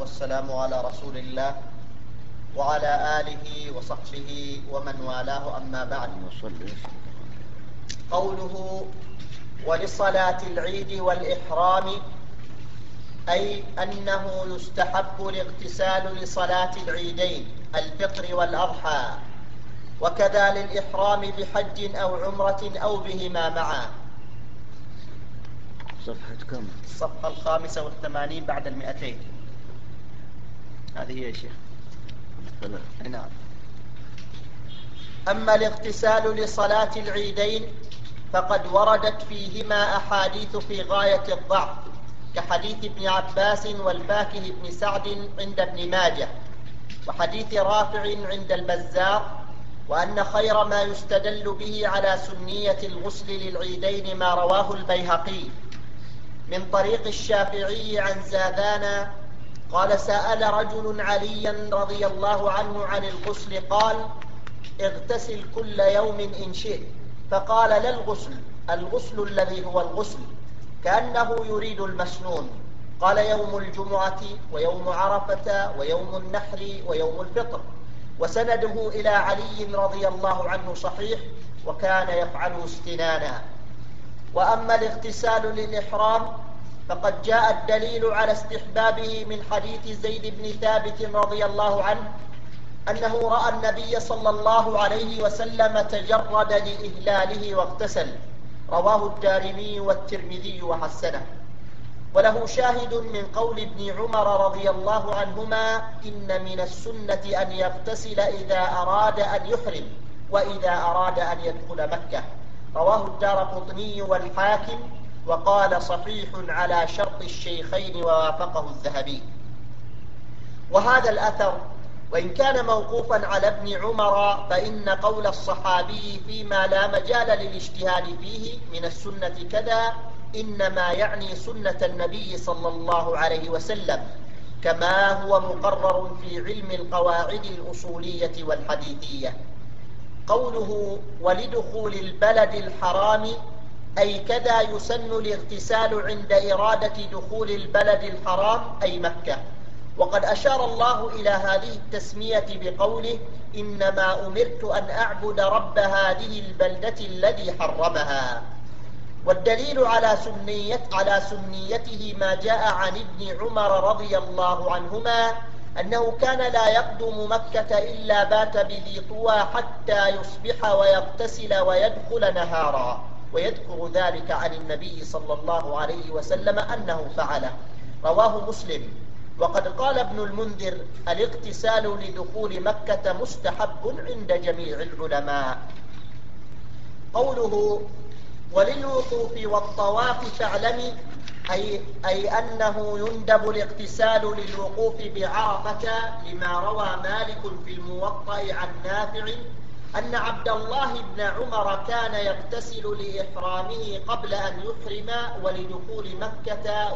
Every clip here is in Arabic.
والسلام على رسول الله وعلى آله وصحبه ومن والاه، أما بعد. قوله ولصلاة العيد والإحرام، أي أنه يستحب الاغتسال لصلاة العيدين الفطر والأضحى، وكذا للإحرام بحج أو عمرة أو بهما معا. صفحة كم؟ الصفحة 85 بعد 200. هذه هي يا شيخ. نعم. أما الاغتسال لصلاة العيدين فقد وردت فيهما أحاديث في غاية الضعف، كحديث ابن عباس والفاكه بن سعد عند ابن ماجه، وحديث رافع عند البزار، وأن خير ما يستدل به على سنية الغسل للعيدين ما رواه البيهقي من طريق الشافعي عن زاذان قال: سأل رجل عليا رضي الله عنه عن الغسل، قال: اغتسل كل يوم إن شئت. فقال: لا الغسل الذي هو الغسل، كأنه يريد المسنون. قال: يوم الجمعة ويوم عرفة ويوم النحر ويوم الفطر. وسنده إلى علي رضي الله عنه صحيح، وكان يفعله استنانا. وأما الاغتسال للإحرام فقد جاء الدليل على استحبابه من حديث زيد بن ثابت رضي الله عنه أنه رأى النبي صلى الله عليه وسلم تجرد لإهلاله واغتسل، رواه الدارمي والترمذي وحسنه. وله شاهد من قول ابن عمر رضي الله عنهما: إن من السنة أن يغتسل إذا أراد أن يحرم وإذا أراد أن يدخل مكة، رواه الدارقطني والحاكم، وقال: صحيح على شرط الشيخين، ووافقه الذهبي. وهذا الأثر وإن كان موقوفا على ابن عمر، فإن قول الصحابي فيما لا مجال للاجتهاد فيه من السنة كذا إنما يعني سنة النبي صلى الله عليه وسلم، كما هو مقرر في علم القواعد الأصولية والحديثية. قوله ولدخول البلد الحرام، أي كذا يسن الاغتسال عند إرادة دخول البلد الحرام أي مكة. وقد أشار الله إلى هذه التسمية بقوله: إنما أمرت أن أعبد رب هذه البلدة الذي حرمها. والدليل على سنيته ما جاء عن ابن عمر رضي الله عنهما أنه كان لا يقدم مكة إلا بات بذي طوى حتى يصبح ويغتسل ويدخل نهارا، ويذكر ذلك عن النبي صلى الله عليه وسلم أنه فعله، رواه مسلم. وقد قال ابن المنذر: الاغتسال لدخول مكة مستحب عند جميع العلماء. قوله وللوقوف والطواف فاعلمي، أي أنه يندب الاغتسال للوقوف بعرفة، لما روى مالك في الموطأ عن نافع أن عبد الله بن عمر كان يغتسل لإحرامه قبل أن يحرم ولدخول مكة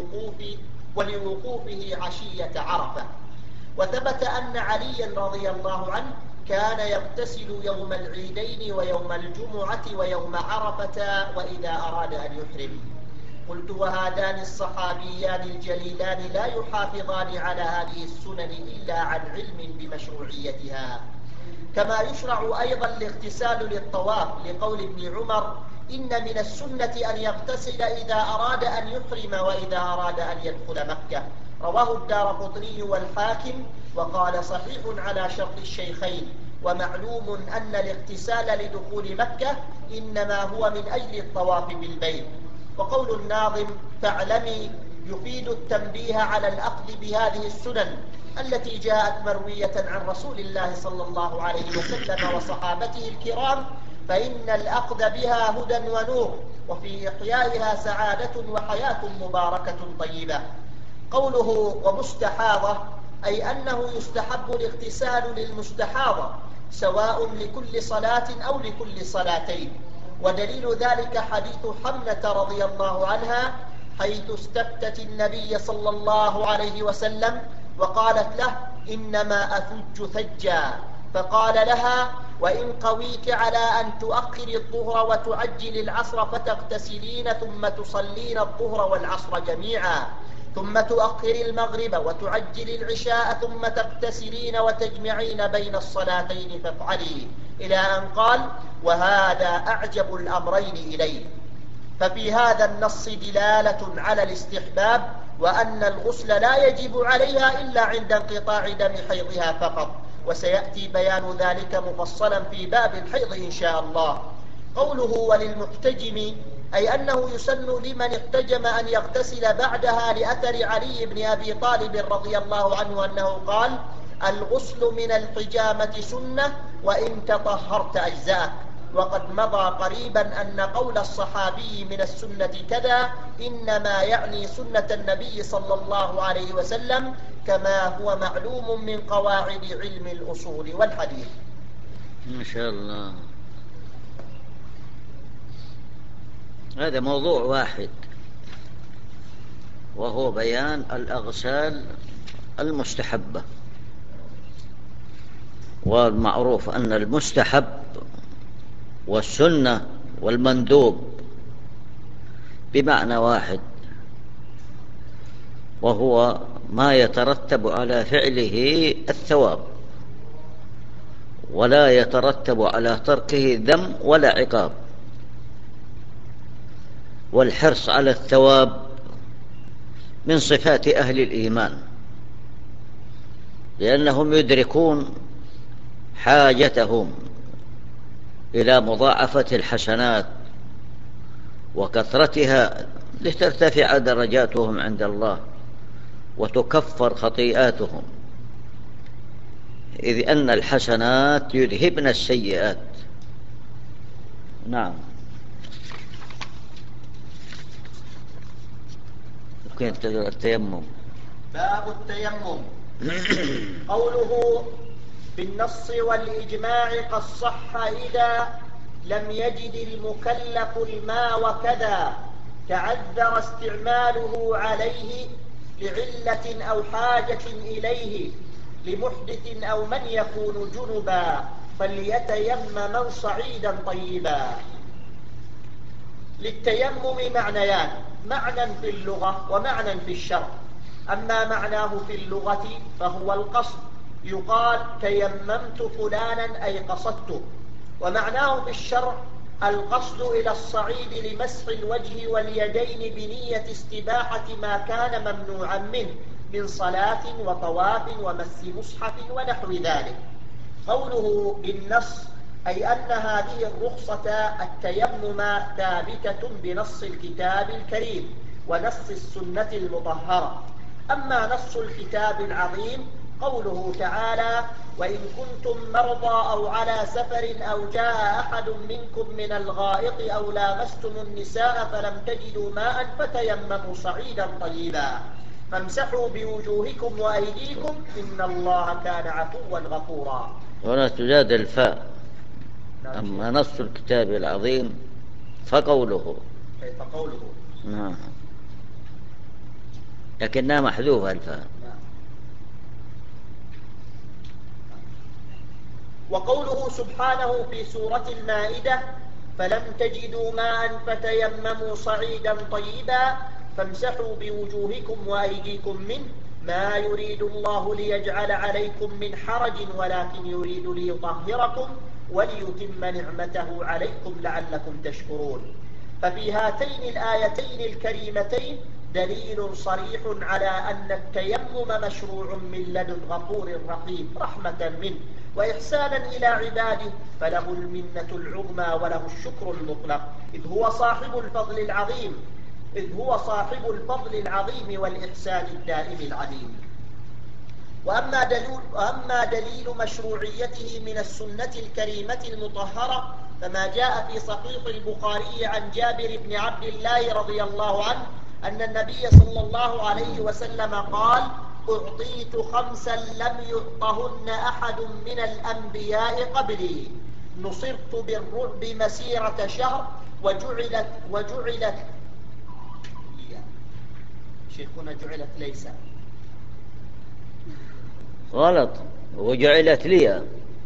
ولوقوفه عشية عرفة. وثبت أن عليا رضي الله عنه كان يغتسل يوم العيدين ويوم الجمعة ويوم عرفة وإذا أراد أن يحرم. قلت: وهذان الصحابيان الجليلان لا يحافظان على هذه السنن إلا عن علم بمشروعيتها. كما يشرع أيضا الاغتسال للطواف، لقول ابن عمر: إن من السنة أن يغتسل إذا أراد أن يحرم وإذا أراد أن يدخل مكة، رواه الدارقطني والحاكم، وقال: صحيح على شرط الشيخين. ومعلوم أن الاغتسال لدخول مكة إنما هو من أجل الطواف بالبيت. وقول الناظم فاعلمي يفيد التنبيه على الأخذ بهذه السنن التي جاءت مروية عن رسول الله صلى الله عليه وسلم وصحابته الكرام، فإن الأخذ بها هدى ونور، وفي إحيائها سعادة وحياة مباركة طيبة. قوله ومستحاضة، أي أنه يستحب الاغتسال للمستحاضة سواء لكل صلاة أو لكل صلاتين. ودليل ذلك حديث حمنة رضي الله عنها حيث استفتت النبي صلى الله عليه وسلم وقالت له: إنما أثج ثجا، فقال لها: وإن قويت على أن تؤخر الظهر وتعجل العصر فتغتسلين ثم تصلين الظهر والعصر جميعا، ثم تؤخر المغرب وتعجل العشاء ثم تغتسلين وتجمعين بين الصلاتين فافعلي، إلى أن قال: وهذا أعجب الأمرين إلي. ففي هذا النص دلالة على الاستحباب، وأن الغسل لا يجب عليها إلا عند انقطاع دم حيضها فقط، وسيأتي بيان ذلك مفصلا في باب الحيض إن شاء الله. قوله وللمحتجم أي أنه يسن لمن احتجم أن يغتسل بعدها، لأثر علي بن أبي طالب رضي الله عنه أنه قال: الغسل من الحجامة سنة وإن تطهرت أجزاءك. وقد مضى قريبا أن قول الصحابي من السنة كذا إنما يعني سنة النبي صلى الله عليه وسلم، كما هو معلوم من قواعد علم الأصول والحديث. ما شاء الله. هذا موضوع واحد، وهو بيان الأغسال المستحبة. والمعروف أن المستحب والسنة والمندوب بمعنى واحد، وهو ما يترتب على فعله الثواب، ولا يترتب على تركه ذم ولا عقاب. والحرص على الثواب من صفات أهل الإيمان، لأنهم يدركون حاجتهم إلى مضاعفة الحسنات وكثرتها لترتفع درجاتهم عند الله وتكفر خطيئاتهم، إذ أن الحسنات يذهبن السيئات. نعم. ممكن التيمم. باب التيمم. قوله بالنص والإجماع قد صح إذا لم يجد المكلف الماء وكذا تعذر استعماله عليه لعلة أو حاجة إليه لمحدث أو من يكون جنبا فليتيمم صعيدا طيبا. للتيمم معنيان: معنى في اللغة ومعنى في الشرع. أما معناه في اللغة فهو القصد، يقال تيممت فلانا أي قصدته. ومعناه في الشرع القصد إلى الصعيد لمسح الوجه واليدين بنية استباحة ما كان ممنوعا منه من صلاة وطواف ومس مصحف ونحو ذلك. قوله بالنص أي أن هذه الرخصة التيمم ثابتة بنص الكتاب الكريم ونص السنة المطهرة. أما نص الكتاب العظيم قوله تعالى: وإن كنتم مرضى أو على سفر أو جاء أحد منكم من الغائط أو لامستم النساء فلم تجدوا ماء فتيمموا صعيدا طيبا فامسحوا بوجوهكم وأيديكم إن الله كان عفوا غفورا. هنا تزاد الفاء. أما نص الكتاب العظيم فقوله. نعم، لكنها محذوفة الفاء. وقوله سبحانه في سورة المائدة: فلم تجدوا ماء فتيمموا صعيدا طيبا فامسحوا بوجوهكم وأيديكم منه ما يريد الله ليجعل عليكم من حرج ولكن يريد ليطهركم وليتم نعمته عليكم لعلكم تشكرون. ففي هاتين الآيتين الكريمتين دليل صريح على أن التيمم مشروع من لدن غفور رحيم رحمة منه وإحسانا إلى عباده، فله المنة العظمى وله الشكر المطلق، إذ هو صاحب الفضل العظيم والإحسان الدائم العليم. وأما دليل مشروعيته من السنة الكريمة المطهرة فما جاء في صحيح البخاري عن جابر بن عبد الله رضي الله عنه أن النبي صلى الله عليه وسلم قال: أعطيت 5 لم يعطهن أحد من الأنبياء قبلي، نصرت بالرعب مسيرة شهر وجعلت شيخنا جعلت ليس غلط، وجعلت لي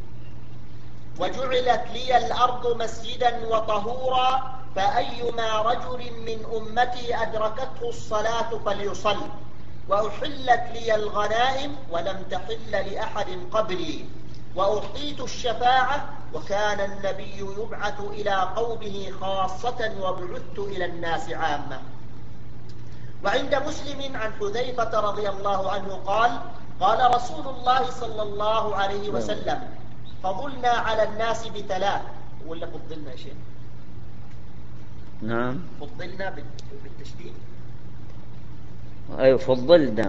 الأرض مسجدا وطهورا فأيما رجل من أمتي أدركته الصلاة فليصل. وأحلت لي الغنائم ولم تحل لأحد قبلي، وأعطيت الشفاعة، وكان النبي يبعث إلى قومه خاصة وبعثت إلى الناس عامة. وعند مسلم عن حذيفة رضي الله عنه قال: قال رسول الله صلى الله عليه وسلم: فضلنا على الناس بثلاث. ولا فضلنا يا شيخ؟ نعم، فضلنا بالتشديد. أي فضلنا.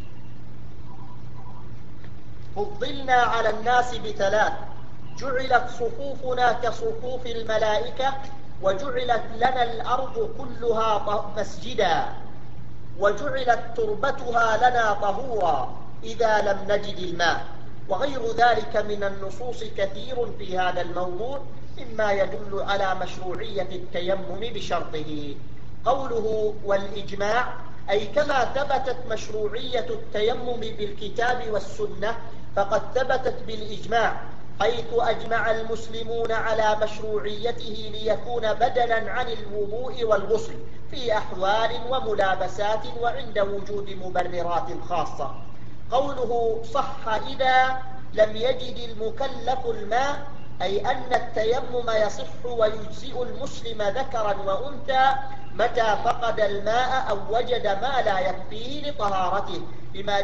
فضلنا على الناس بثلاث: جعلت صفوفنا كصفوف الملائكة، وجعلت لنا الأرض كلها مسجدا، وجعلت تربتها لنا طهورا إذا لم نجد الماء. وغير ذلك من النصوص كثير في هذا الموضوع مما يدل على مشروعية التيمم بشرطه. قوله والإجماع، أي كما ثبتت مشروعية التيمم بالكتاب والسنة فقد ثبتت بالإجماع، حيث أجمع المسلمون على مشروعيته ليكون بدلا عن الوضوء والغسل في أحوال وملابسات وعند وجود مبررات خاصة. قوله صح إذا لم يجد المكلف الماء، أي أن التيمم يصح ويجزئ المسلم ذكرا وأنثى متى فقد الماء أو وجد ما لا يكفيه لطهارته، لما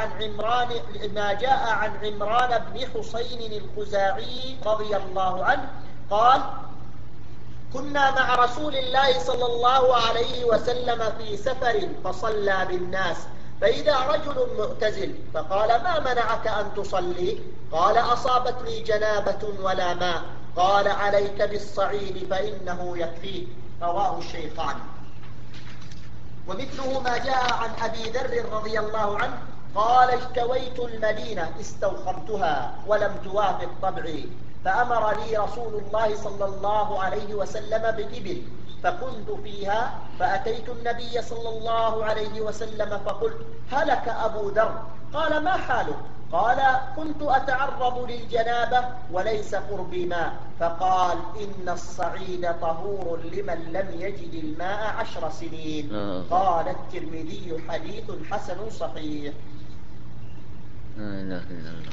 جاء عن عمران بن حسين الخزاعي رضي الله عنه قال: كنا مع رسول الله صلى الله عليه وسلم في سفر فصلى بالناس، فإذا رجل معتزل فقال: ما منعك أن تصلي؟ قال: أصابتني جنابة ولا ماء. قال: عليك بالصعيد فإنه يكفيك. رواه الشيخان. ومثله ما جاء عن أبي ذر رضي الله عنه قال: اشتويت المدينة استوخمتها ولم توافق طبعي، فأمر لي رسول الله صلى الله عليه وسلم بإبل، فكنت فيها، فأتيت النبي صلى الله عليه وسلم فقلت: هلك أبو ذر. قال: ما حاله؟ قال: كنت أتعرض للجنابة وليس قربي ماء. فقال: إن الصعيد طهور لمن لم يجد الماء 10 سنين. قال الترمذي: حديث حسن صحيح. لا إله إلا الله.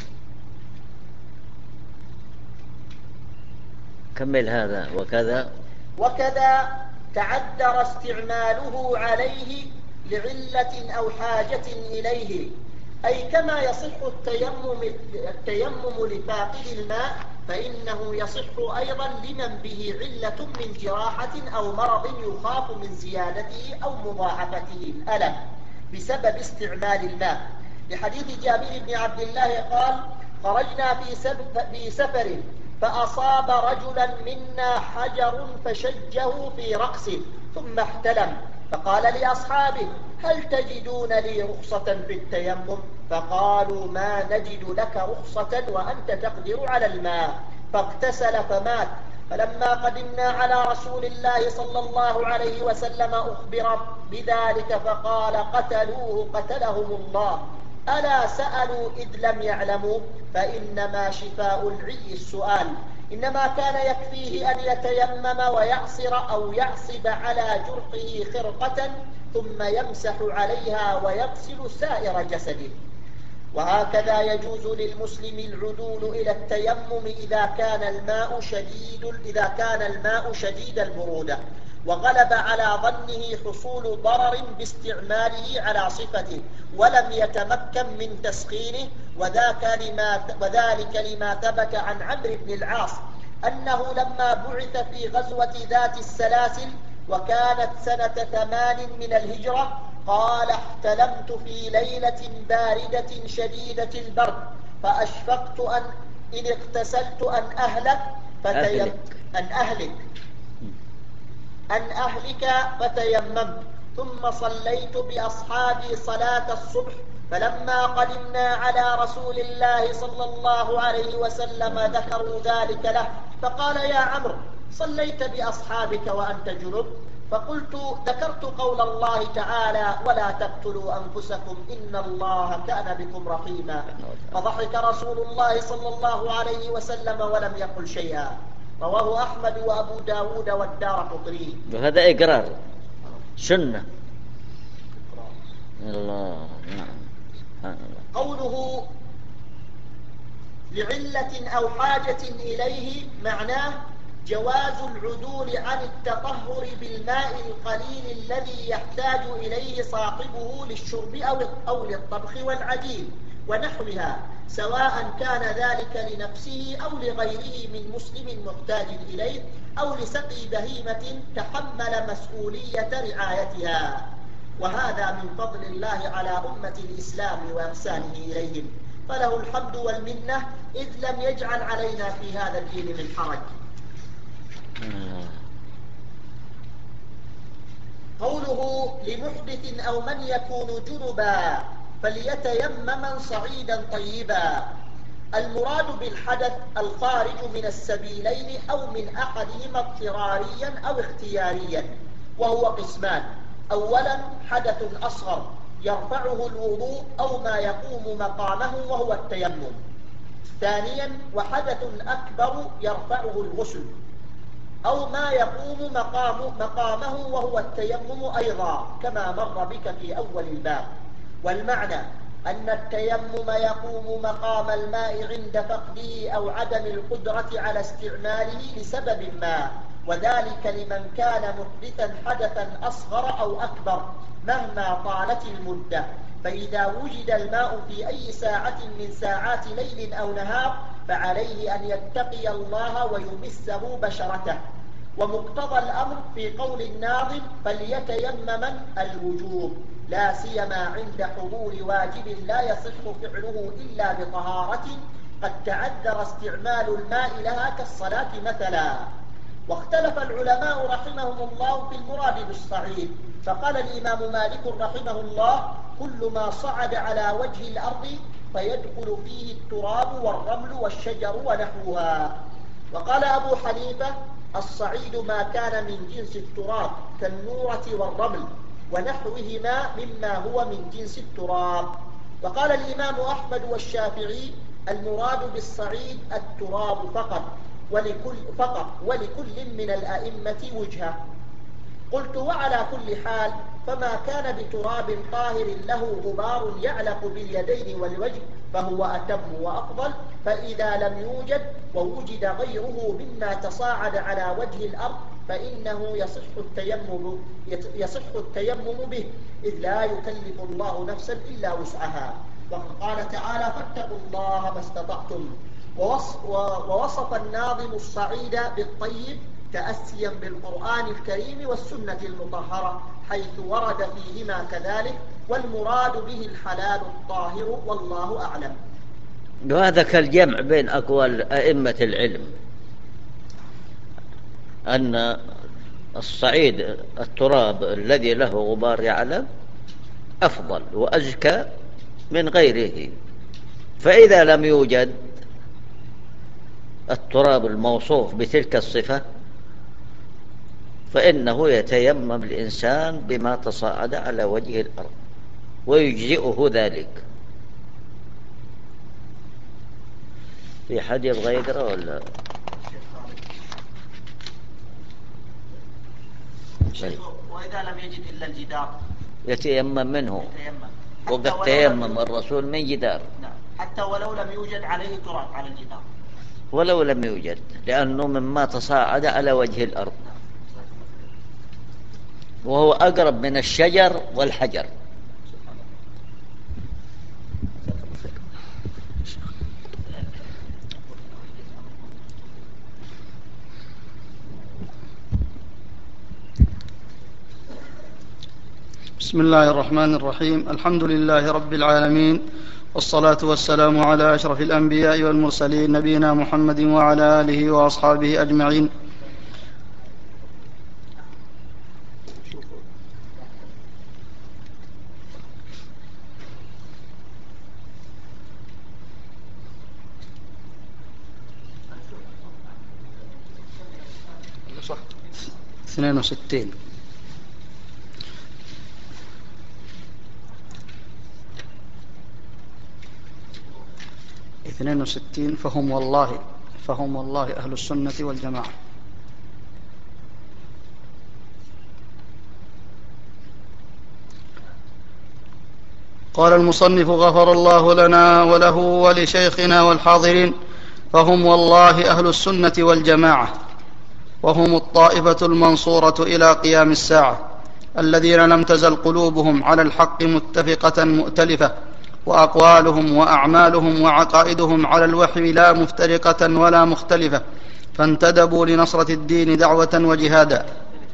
كمل هذا. وكذا تعذر استعماله عليه لعلة أو حاجة إليه، أي كما يصح التيمم لفاقد الماء، فإنه يصح أيضا لمن به علة من جراحة أو مرض يخاف من زيادته أو مضاعفته الألم بسبب استعمال الماء، لحديث جابر بن عبد الله قال: خرجنا في سفر فأصاب رجلا منا حجر فشجه في رأسه ثم احتلم، فقال لأصحابه: هل تجدون لي رخصة في التيمم؟ فقالوا: ما نجد لك رخصة وأنت تقدر على الماء. فاغتسل فمات. فلما قدمنا على رسول الله صلى الله عليه وسلم أخبر بذلك فقال: قتلوه قتلهم الله. ألا سألوا إذ لم يعلموا؟ فإنما شفاء العي السؤال. إنما كان يكفيه أن يتيمم ويعصر أو يعصب على جرحه خرقة ثم يمسح عليها ويغسل سائر جسده. وهكذا يجوز للمسلم العدول إلى التيمم إذا كان الماء شديد البرودة وغلب على ظنه حصول ضرر باستعماله على صفته ولم يتمكن من تسخينه، وذلك لما ثبت عن عمرو بن العاص أنه لما بعث في غزوة ذات السلاسل وكانت سنة 8 من الهجرة قال: احتلمت في ليلة باردة شديدة البرد فأشفقت إن اغتسلت أن أهلك فتيممت، ثم صليت بأصحابي صلاة الصبح، فلما قدمنا على رسول الله صلى الله عليه وسلم ذكروا ذلك له، فقال: يا عمرو، صليت بأصحابك وأنت جنب؟ فقلت: ذكرت قول الله تعالى: ولا تقتلوا أنفسكم إن الله كان بكم رحيما. فضحك رسول الله صلى الله عليه وسلم ولم يقل شيئا. رواه أحمد وأبو داود والدارقطني. وهذا إقرار سنة. الله. نعم. سبحان الله. قوله لعلة أو حاجة إليه معناه جواز العدول عن التطهر بالماء القليل الذي يحتاج إليه صاحبه للشرب أو للطبخ والعجين ونحوها، سواء كان ذلك لنفسه أو لغيره من مسلم محتاج إليه أو لسقي بهيمة تحمل مسؤولية رعايتها. وهذا من فضل الله على أمة الإسلام وإحسانه إليهم، فله الحمد والمنة إذ لم يجعل علينا في هذا الدين من حرج. قوله لمحدث أو من يكون جنبا فليتيمما صعيدا طيبا، المراد بالحدث الخارج من السبيلين أو من أحدهما اضطراريا أو اختياريا، وهو قسمان: أولا حدث أصغر يرفعه الوضوء أو ما يقوم مقامه وهو التيمم. ثانيا وحدث أكبر يرفعه الغسل أو ما يقوم مقامه وهو التيمم أيضا، كما مر بك في أول الباب. والمعنى أن التيمم يقوم مقام الماء عند فقده أو عدم القدرة على استعماله لسبب ما، وذلك لمن كان محدثا حدثا أصغر أو أكبر مهما طالت المدة. فإذا وجد الماء في أي ساعة من ساعات ليل أو نهار فعليه أن يتقي الله ويمسه بشرته. ومقتضى الأمر في قول الناظم فليتيمما الوجوب، لا سيما عند حضور واجب لا يصح فعله إلا بطهارة قد تعذر استعمال الماء لها كالصلاة مثلا. واختلف العلماء رحمهم الله في المراد بالصعيد، فقال الإمام مالك رحمه الله: كل ما صعد على وجه الأرض فيدخل فيه التراب والرمل والشجر ونحوها. وقال أبو حنيفة: الصعيد ما كان من جنس التراب كالنورة والرمل ونحوهما مما هو من جنس التراب. وقال الإمام أحمد والشافعي: المراد بالصعيد التراب فقط ولكل من الأئمة وجهة. قلت: وعلى كل حال فما كان بتراب طاهر له غبار يعلق باليدين والوجه فهو أتم وأفضل، فإذا لم يوجد ووجد غيره مما تصاعد على وجه الأرض فإنه يصح التيمم به، إذ لا يكلف الله نفسا إلا وسعها. وقد قال تعالى: فاتقوا الله ما استطعتم. ووصف الناظم الصعيد بالطيب تأسيا بالقرآن الكريم والسنة المطهرة حيث ورد فيهما كذلك، والمراد به الحلال الطاهر والله أعلم. وهذا كالجمع بين أقوال أئمة العلم أن الصعيد التراب الذي له غبار يعلم أفضل وأزكى من غيره، فإذا لم يوجد التراب الموصوف بتلك الصفة فإنه يتيمم الإنسان بما تصاعد على وجه الأرض ويجزئه ذلك. في حد يبغى يقرأ ولا؟ وإذا لم يجد إلا الجدار يتيمم منه، وقد تيمم الرسول من جدار. حتى ولو لم يوجد عليه تراب على الجدار، ولو لم يوجد، لأنه مما تصاعد على وجه الأرض وهو أقرب من الشجر والحجر. بسم الله الرحمن الرحيم. الحمد لله رب العالمين، والصلاة والسلام على أشرف الأنبياء والمرسلين نبينا محمد وعلى آله وأصحابه أجمعين. صح 62 62 فهم والله أهل السنة والجماعة. قال المصنف غفر الله لنا وله ولشيخنا والحاضرين. فهم والله أهل السنة والجماعة، وهم الطائفة المنصورة إلى قيام الساعة، الذين لم تزل قلوبهم على الحق متفقة مؤتلفة، وأقوالهم وأعمالهم وعقائدهم على الوحي لا مفترقة ولا مختلفة، فانتدبوا لنصرة الدين دعوة وجهادا.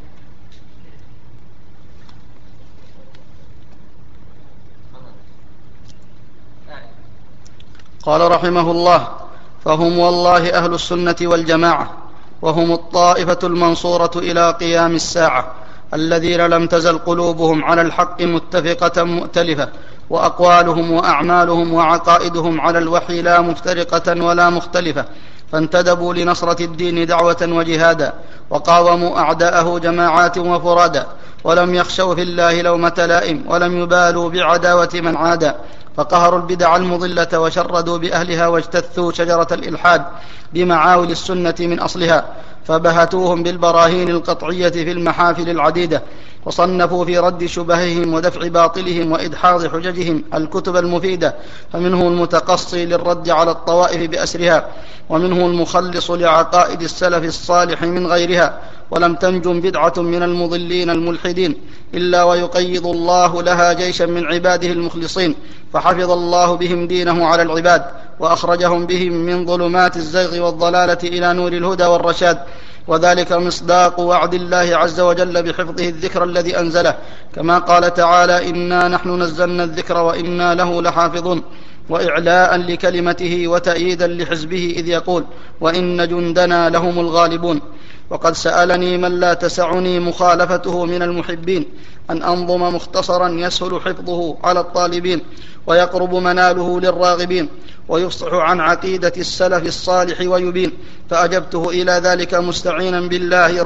قال رحمه الله: فهم والله أهل السنة والجماعة، وهم الطائفة المنصورة إلى قيام الساعة، الذين لم تزل قلوبهم على الحق متفقة مؤتلفة، وأقوالهم وأعمالهم وعقائدهم على الوحي لا مفترقة ولا مختلفة، فانتدبوا لنصرة الدين دعوة وجهادا، وقاوموا أعداءه جماعات وفرادا، ولم يخشوا في الله لومة لائم، ولم يبالوا بعداوة من عادى، فقهروا البدع المضلة وشردوا بأهلها، واجتثوا شجرة الإلحاد بمعاول السنة من أصلها، فبهتوهم بالبراهين القطعية في المحافل العديدة، وصنفوا في رد شبههم ودفع باطلهم وإدحاض حججهم الكتب المفيدة، فمنهم المتقصي للرد على الطوائف بأسرها، ومنهم المخلص لعقائد السلف الصالح من غيرها، ولم تنجم بدعة من المضلين الملحدين إلا ويقيض الله لها جيشا من عباده المخلصين، فحفظ الله بهم دينه على العباد، وأخرجهم بهم من ظلمات الزيغ والضلالة إلى نور الهدى والرشاد، وذلك مصداق وعد الله عز وجل بحفظه الذكر الذي أنزله، كما قال تعالى: إنا نحن نزلنا الذكر وإنا له لحافظون، وإعلاء لكلمته وتأييدا لحزبه إذ يقول: وإن جندنا لهم الغالبون. وقد سألني من لا تسعني مخالفته من المحبين أن أنظم مختصرا يسهل حفظه على الطالبين، ويقرب مناله للراغبين، ويفصح عن عقيدة السلف الصالح ويبين، فأجبته إلى ذلك مستعينا بالله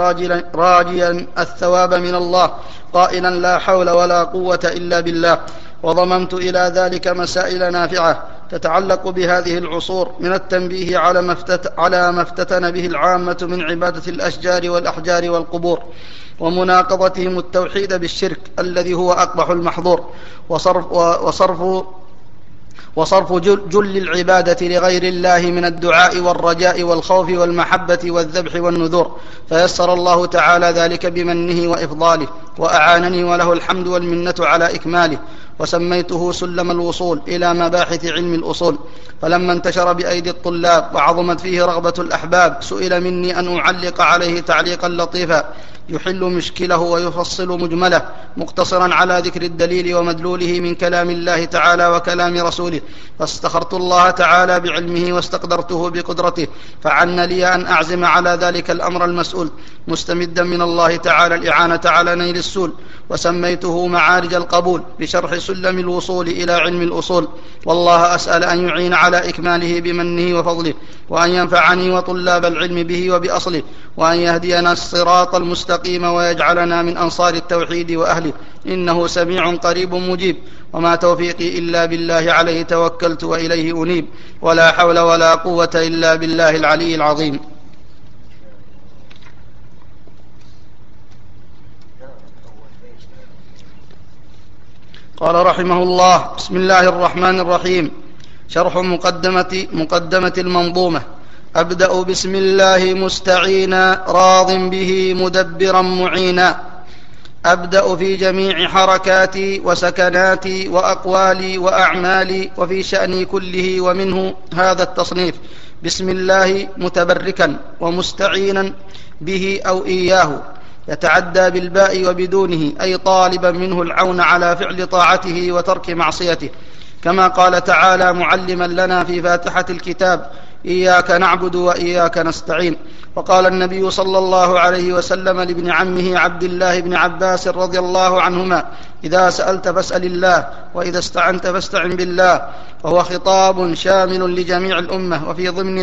راجيا الثواب من الله، قائلا: لا حول ولا قوة إلا بالله. وضممت إلى ذلك مسائل نافعة تتعلق بهذه العصور، من التنبيه على ما افتتن به العامة من عبادة الأشجار والأحجار والقبور، ومناقضتهم التوحيد بالشرك الذي هو أقبح المحظور، وصرف جل العبادة لغير الله من الدعاء والرجاء والخوف والمحبة والذبح والنذور، فيسر الله تعالى ذلك بمنه وإفضاله، وأعانني وله الحمد والمنة على إكماله، وسميته سلم الوصول إلى مباحث علم الأصول. فلما انتشر بأيدي الطلاب وعظمت فيه رغبة الأحباب، سئل مني أن أعلق عليه تعليقا لطيفا يحل مشكله ويفصل مجمله، مقتصرا على ذكر الدليل ومدلوله من كلام الله تعالى وكلام رسوله، فاستخرت الله تعالى بعلمه واستقدرته بقدرته، فعن لي أن أعزم على ذلك الأمر المسؤول، مستمدا من الله تعالى الإعانة على نيل السول، وسميته معارج القبول بشرح سلم الوصول إلى علم الأصول. والله أسأل أن يعين على إكماله بمنه وفضله، وأن ينفعني وطلاب العلم به وبأصله، وأن يهدينا الصراط المستقيم، ويجعلنا من أنصار التوحيد وأهله، إنه سميع قريب مجيب. وما توفيقي إلا بالله، عليه توكلت وإليه أنيب، ولا حول ولا قوة إلا بالله العلي العظيم. قال رحمه الله: بسم الله الرحمن الرحيم. شرح مقدمة المنظومة. أبدأ بسم الله مستعينا، راض به مدبرا معينا. أبدأ في جميع حركاتي وسكناتي وأقوالي وأعمالي، وفي شأني كله، ومنه هذا التصنيف: بسم الله متبركا ومستعينا به أو إياه، يتعدى بالباء وبدونه، أي طالبا منه العون على فعل طاعته وترك معصيته، كما قال تعالى معلما لنا في فاتحة الكتاب: إياك نعبد وإياك نستعين. وقال النبي صلى الله عليه وسلم لابن عمه عبد الله بن عباس رضي الله عنهما: إذا سألت فاسأل الله، وإذا استعنت فاستعن بالله. وهو خطاب شامل لجميع الأمة، وفي ضمن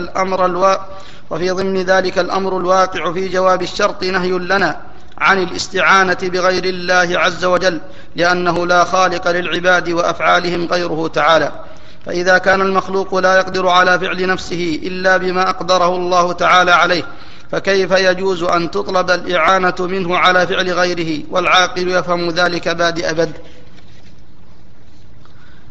ذلك الأمر الواقع في جواب الشرط نهي لنا عن الاستعانة بغير الله عز وجل، لأنه لا خالق للعباد وأفعالهم غيره تعالى. فإذا كان المخلوق لا يقدر على فعل نفسه إلا بما أقدره الله تعالى عليه، فكيف يجوز أن تطلب الإعانة منه على فعل غيره؟ والعاقل يفهم ذلك بادئ بد.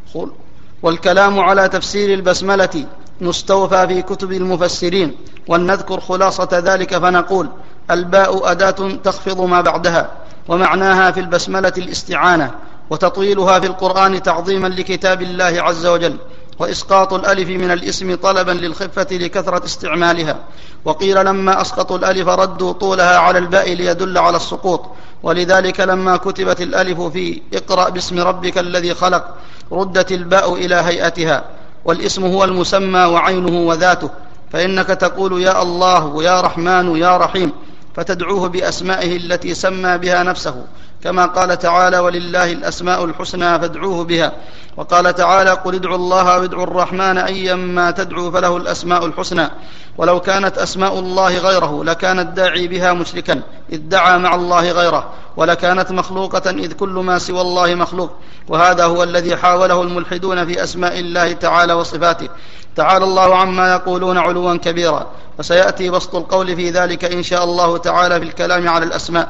والكلام على تفسير البسملة مستوفى في كتب المفسرين، ولنذكر خلاصة ذلك فنقول: الباء أداة تخفض ما بعدها، ومعناها في البسملة الاستعانة، وتطويلها في القرآن تعظيما لكتاب الله عز وجل، وإسقاط الألف من الاسم طلبا للخفة لكثرة استعمالها. وقيل لما أسقطوا الألف ردوا طولها على الباء ليدل على السقوط، ولذلك لما كتبت الألف في اقرأ باسم ربك الذي خلق ردت الباء إلى هيئتها. والاسم هو المسمى وعينه وذاته، فإنك تقول يا الله ويا رحمن يا رحيم، فتدعوه بأسمائه التي سمى بها نفسه، كما قال تعالى: ولله الأسماء الحسنى فادعوه بها. وقال تعالى: قل ادعوا الله وادعوا الرحمن أيما تدعوا فله الأسماء الحسنى. ولو كانت أسماء الله غيره لكان الداعي بها مشركا إذ دعا مع الله غيره، ولكانت مخلوقة إذ كل ما سوى الله مخلوق. وهذا هو الذي حاوله الملحدون في أسماء الله تعالى وصفاته. تعالى الله عما يقولون علوا كبيرا، وسيأتي بسط القول في ذلك إن شاء الله تعالى في الكلام على الأسماء.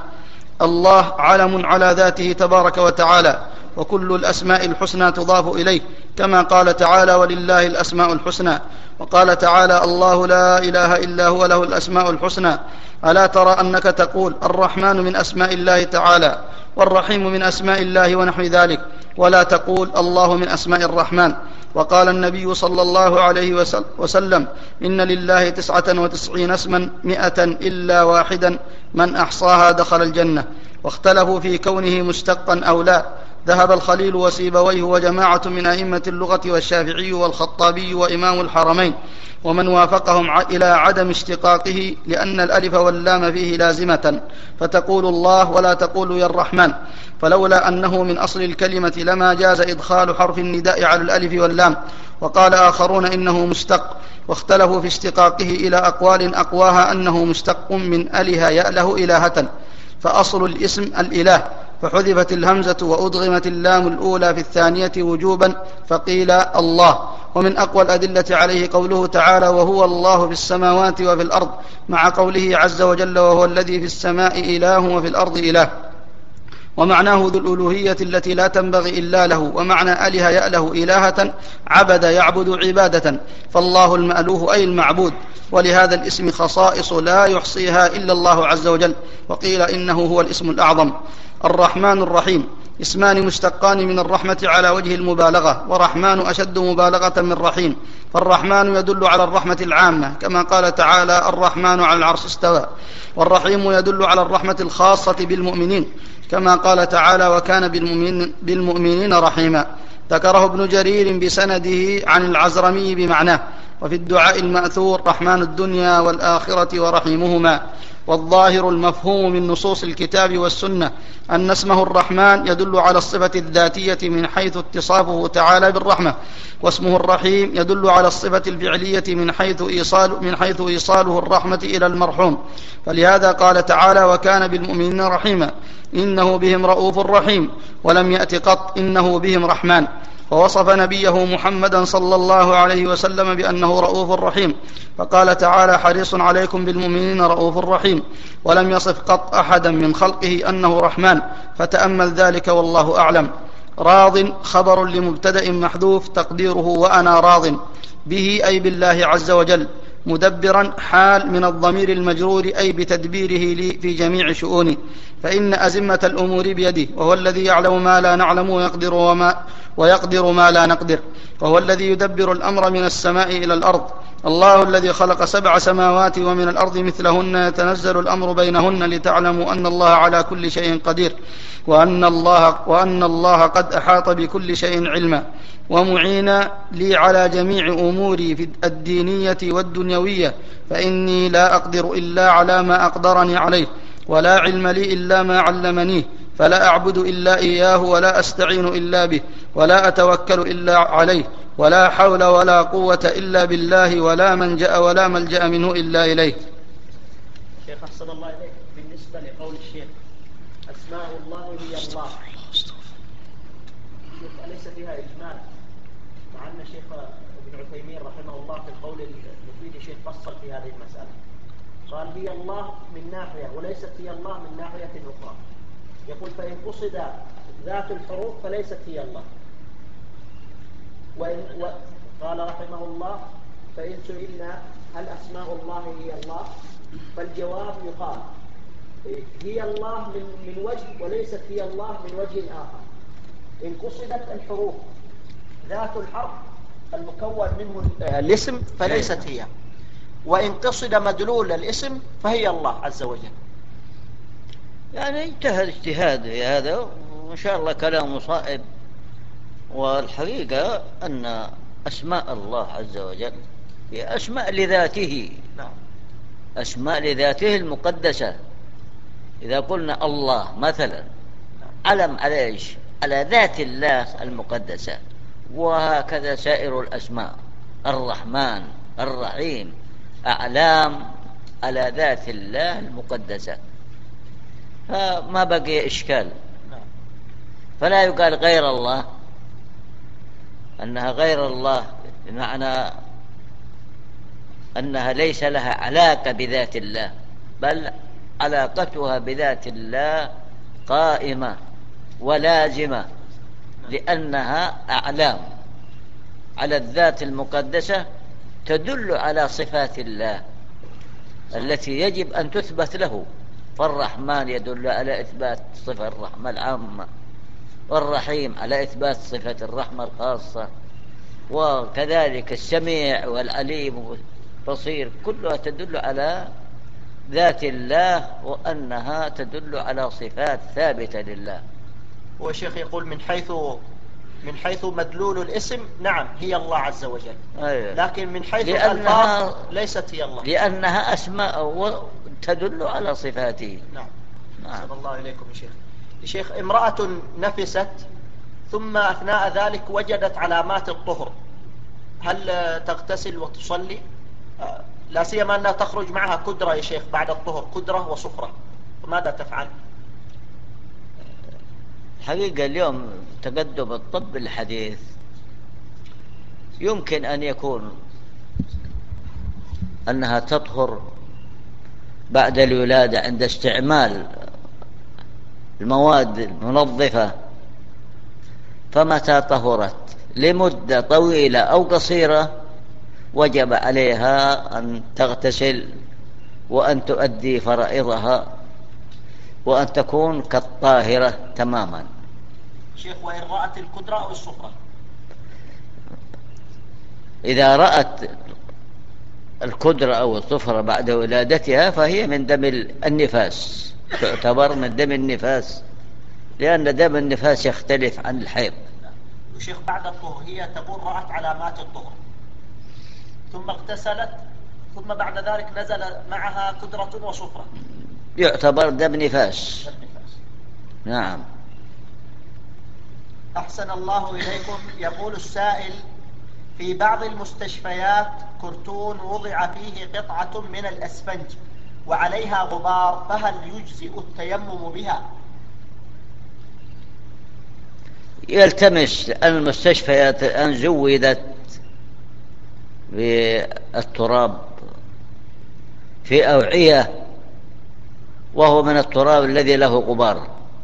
الله علم على ذاته تبارك وتعالى، وكل الأسماء الحسنى تضاف إليه، كما قال تعالى: ولله الأسماء الحسنى. وقال تعالى: الله لا إله إلا هو له الأسماء الحسنى. ألا ترى أنك تقول الرحمن من أسماء الله تعالى، والرحيم من أسماء الله ونحو ذلك، ولا تقول الله من أسماء الرحمن. وقال النبي صلى الله عليه وسلم: إن لله 99 اسما 100 إلا واحدا من أحصاها دخل الجنة. واختلفوا في كونه مشتقا أو لا. ذهب الخليل وسيبويه وجماعة من أئمة اللغة والشافعي والخطابي وإمام الحرمين ومن وافقهم إلى عدم اشتقاقه، لأن الألف واللام فيه لازمة، فتقول الله ولا تقول يا الرحمن. فلولا أنه من أصل الكلمة لما جاز إدخال حرف النداء على الألف واللام. وقال آخرون إنه مشتق، واختلفوا في اشتقاقه إلى أقوال أقواها أنه مشتق من أله يأله إلهة، فأصل الاسم الإله، فحذفت الهمزة وأدغمت اللام الأولى في الثانية وجوبا، فقيل الله. ومن أقوى الأدلة عليه قوله تعالى: وهو الله في السماوات وفي الأرض، مع قوله عز وجل: وهو الذي في السماء إله وفي الأرض إله. ومعناه ذو الألوهية التي لا تنبغي إلا له. ومعنى أله يأله إلهة عبد يعبد عبادة، فالله المألوه أي المعبود. ولهذا الاسم خصائص لا يحصيها إلا الله عز وجل، وقيل إنه هو الاسم الأعظم. الرحمن الرحيم اسمان مشتقان من الرحمة على وجه المبالغة، ورحمن أشد مبالغة من رحيم. فالرحمن يدل على الرحمة العامة، كما قال تعالى: الرحمن على العرش استوى. والرحيم يدل على الرحمة الخاصة بالمؤمنين، كما قال تعالى: وكان بالمؤمنين رحيما. ذكره ابن جرير بسنده عن العزرمي بمعناه. وفي الدعاء المأثور: رحمن الدنيا والآخرة ورحيمهما. والظاهر المفهوم من نصوص الكتاب والسنة أن اسمه الرحمن يدل على الصفة الذاتية من حيث اتصافه تعالى بالرحمة، واسمه الرحيم يدل على الصفة الفعلية من حيث إيصاله الرحمة إلى المرحوم. فلهذا قال تعالى: وكان بالمؤمنين رحيما، إنه بهم رؤوف رحيم، ولم يأت قط إنه بهم رحمن. ووصف نبيه محمدا صلى الله عليه وسلم بأنه رؤوف رحيم، فقال تعالى: حريص عليكم بالمؤمنين رؤوف رحيم، ولم يصف قط أحدا من خلقه أنه رحمن، فتأمل ذلك والله أعلم. راض خبر لمبتدأ محذوف تقديره وأنا راض به أي بالله عز وجل. مدبرا حال من الضمير المجرور أي بتدبيره لي في جميع شؤوني، فإن أزمة الأمور بيده، وهو الذي يعلم ما لا نعلم ويقدر ما لا نقدر، وهو الذي يدبر الأمر من السماء إلى الأرض. الله الذي خلق 7 سماوات ومن الأرض مثلهن يتنزل الأمر بينهن لتعلموا أن الله على كل شيء قدير، وأن الله قد أحاط بكل شيء علما. ومعينا لي على جميع أموري في الدينية والدنيوية، فإني لا أقدر إلا على ما أقدرني عليه، ولا علم لي إلا ما علمنيه، فلا أعبد إلا إياه، ولا أستعين إلا به، ولا أتوكل إلا عليه، ولا حول ولا قوة إلا بالله، ولا منجأ ولا ملجأ منه إلا إليه. شيخ أحسن الله إليك، بالنسبة لقول الشيخ أسماء الله هي الله، أليس فيها إجمال؟ مع أن الشيخ ابن عثيمين رحمه الله في القول المفيد الشيخ فصل في هذه المسألة، قال هي الله من ناحية وليست هي الله من ناحية أخرى. يقول: فإن قصد ذات الحروف فليست هي الله. قال رحمه الله: فإن سئلنا هل أسماء الله هي الله؟ فالجواب يقال هي الله من وجه، وليست هي الله من وجه آخر. إن قصدت الحروف ذات الحرف المكون منه الاسم فليست هي، وإن قصد مدلول الاسم فهي الله عز وجل. يعني اجتهاد في هذا، وإن شاء الله كلام صائب. والحقيقة أن أسماء الله عز وجل هي أسماء لذاته، أسماء لذاته المقدسة. إذا قلنا الله مثلا علم على إيش؟ على ذات الله المقدسة. وهكذا سائر الأسماء، الرحمن، الرحيم، أعلام على ذات الله المقدسة، فما بقي إشكال. فلا يقال غير الله، أنها غير الله بمعنى أنها ليس لها علاقة بذات الله، بل علاقتها بذات الله قائمة ولازمة، لأنها أعلام على الذات المقدسة تدل على صفات الله التي يجب أن تثبت له. فالرحمن يدل على إثبات صفة الرحمة العامة، والرحيم على إثبات صفة الرحمة الخاصة، وكذلك السميع والعليم والبصير كلها تدل على ذات الله، وأنها تدل على صفات ثابتة لله. والشيخ يقول من حيث مدلول الاسم نعم هي الله عز وجل، لكن من حيث الألفاظ ليست هي الله، لأنها أسماء تدل على صفاته. نعم. أحسن الله إليكم يا شيخ. شيخ، امرأة نفست ثم أثناء ذلك وجدت علامات الطهر، هل تغتسل وتصلي؟ لا سيما أنها تخرج معها كدرة يا شيخ بعد الطهر، كدرة وصفرة، ماذا تفعل؟ حقيقة اليوم تقدم الطب الحديث يمكن أن يكون أنها تطهر بعد الولادة عند استعمال المواد المنظفة، فمتى طهرت لمدة طويلة أو قصيرة وجب عليها أن تغتسل وأن تؤدي فرائضها وأن تكون كالطاهرة تماما. شيخ، وإن رأت الكدرة أو الصفرة؟ إذا رأت الكدرة أو الصفرة بعد ولادتها فهي من دم النفاس، تعتبر من دم النفاس، لأن دم النفاس يختلف عن الحيض. شيخ، بعد الطهر هي تقول رأت علامات الطهر ثم اغتسلت ثم بعد ذلك نزل معها كدرة وصفرة، يعتبر دم نفاس. نعم. أحسن الله إليكم. يقول السائل: في بعض المستشفيات كرتون وضع فيه قطعة من الأسفنج وعليها غبار، فهل يجزئ التيمم بها؟ يلتمس المستشفيات أن زودت بالتراب في أوعية وهو من التراب الذي له غبار،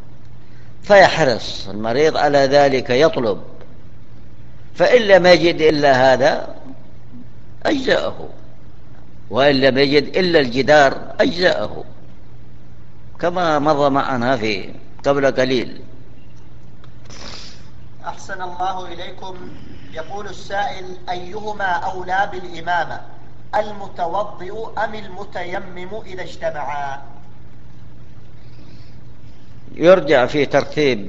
فيحرص المريض على ذلك، يطلب، فإن لم يجد إلا هذا أجزأه، وإن لم يجد إلا الجدار أجزأه، كما مضى معنا في قبل قليل. أحسن الله إليكم. يقول السائل: أيهما أولى بالإمامة، المتوضئ أم المتيمم إذا اجتمعا؟ يرجع في ترتيب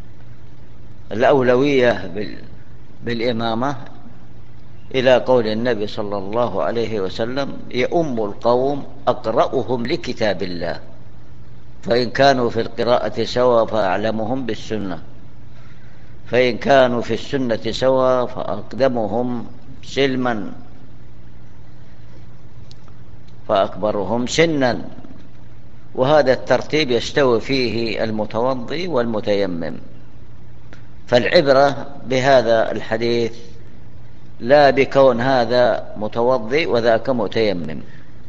الأولوية بالإمامة إلى قول النبي صلى الله عليه وسلم: يؤم القوم أقرأهم لكتاب الله، فإن كانوا في القراءة سواء فأعلمهم بالسنة، فإن كانوا في السنة سواء فأقدمهم سلما فأكبرهم سنا. وهذا الترتيب يستوي فيه المتوضي والمتيمم. فالعبرة بهذا الحديث لا بكون هذا متوضي وذاك متيمم،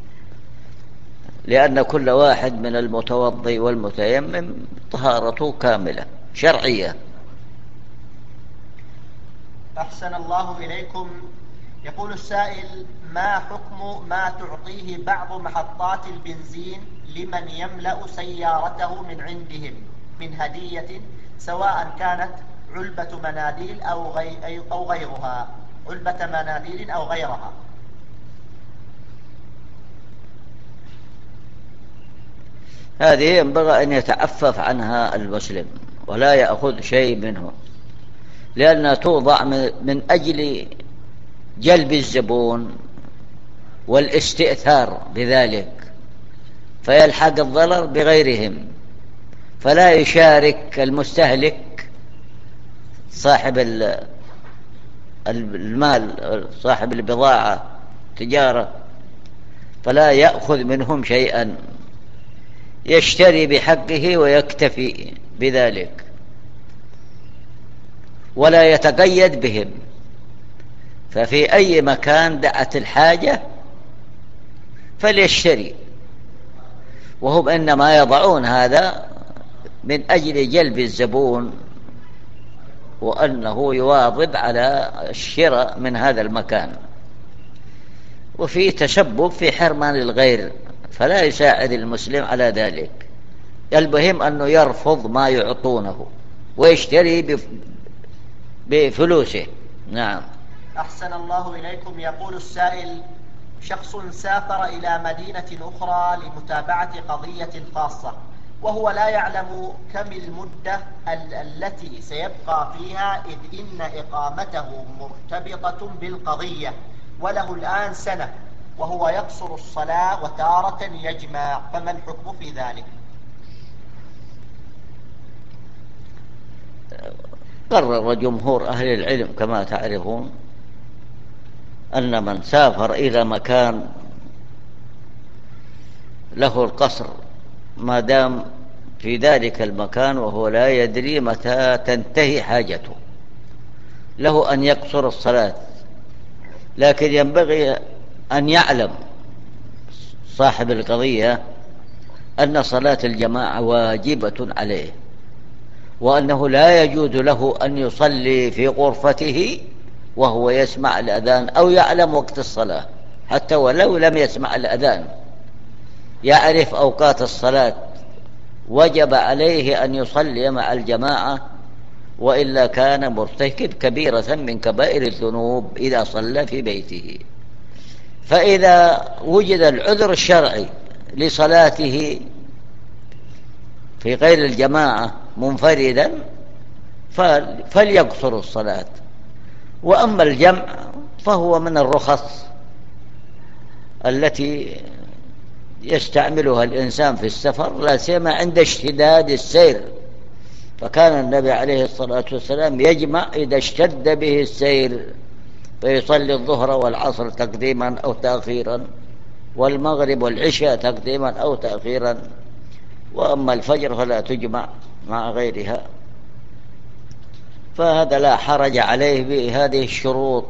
لأن كل واحد من المتوضي والمتيمم طهارته كاملة شرعية. أحسن الله إليكم. يقول السائل: ما حكم ما تعطيه بعض محطات البنزين لمن يملأ سيارته من عندهم من هدية، سواء كانت علبة مناديل أو غيرها، علبة مناديل أو غيرها؟ هذه ينبغي أن يتعفف عنها المسلم ولا يأخذ شيء منه، لأنها توضع من أجل جلب الزبون والاستئثار بذلك، فيلحق الضرر بغيرهم، فلا يشارك المستهلك صاحب المال صاحب البضاعة تجارة، فلا يأخذ منهم شيئا، يشتري بحقه ويكتفي بذلك ولا يتقيد بهم. ففي أي مكان دعت الحاجة فليشتري، وهم إنما يضعون هذا من أجل جلب الزبون وأنه يواظب على الشراء من هذا المكان، وفي تسبب في حرمان الغير، فلا يساعد المسلم على ذلك. المهم أنه يرفض ما يعطونه ويشتري بفلوسه. نعم. أحسن الله إليكم. يقول السائل: شخص سافر إلى مدينة أخرى لمتابعة قضية خاصة، وهو لا يعلم كم المدة التي سيبقى فيها، إذ إن إقامته مرتبطة بالقضية، وله الآن سنة، وهو يقصر الصلاة وتارة يجمع، فما الحكم في ذلك؟ قرر جمهور أهل العلم كما تعرفون أن من سافر إلى مكان له القصر ما دام في ذلك المكان وهو لا يدري متى تنتهي حاجته، له أن يقصر الصلاة، لكن ينبغي أن يعلم صاحب القضية أن صلاة الجماعة واجبة عليه، وأنه لا يجوز له أن يصلي في غرفته وهو يسمع الأذان أو يعلم وقت الصلاة، حتى ولو لم يسمع الأذان يعرف أوقات الصلاة، وجب عليه أن يصلي مع الجماعة، وإلا كان مرتكب كبيرة من كبائر الذنوب إذا صلى في بيته. فإذا وجد العذر الشرعي لصلاته في غير الجماعة منفردا فليقصر الصلاة. وأما الجمع فهو من الرخص التي يستعملها الإنسان في السفر، لا سيما عند اشتداد السير، فكان النبي عليه الصلاة والسلام يجمع إذا اشتد به السير، فيصلي الظهر والعصر تقديما أو تأخيرا، والمغرب والعشاء تقديما أو تأخيرا، وأما الفجر فلا تجمع مع غيرها. فهذا لا حرج عليه بهذه الشروط،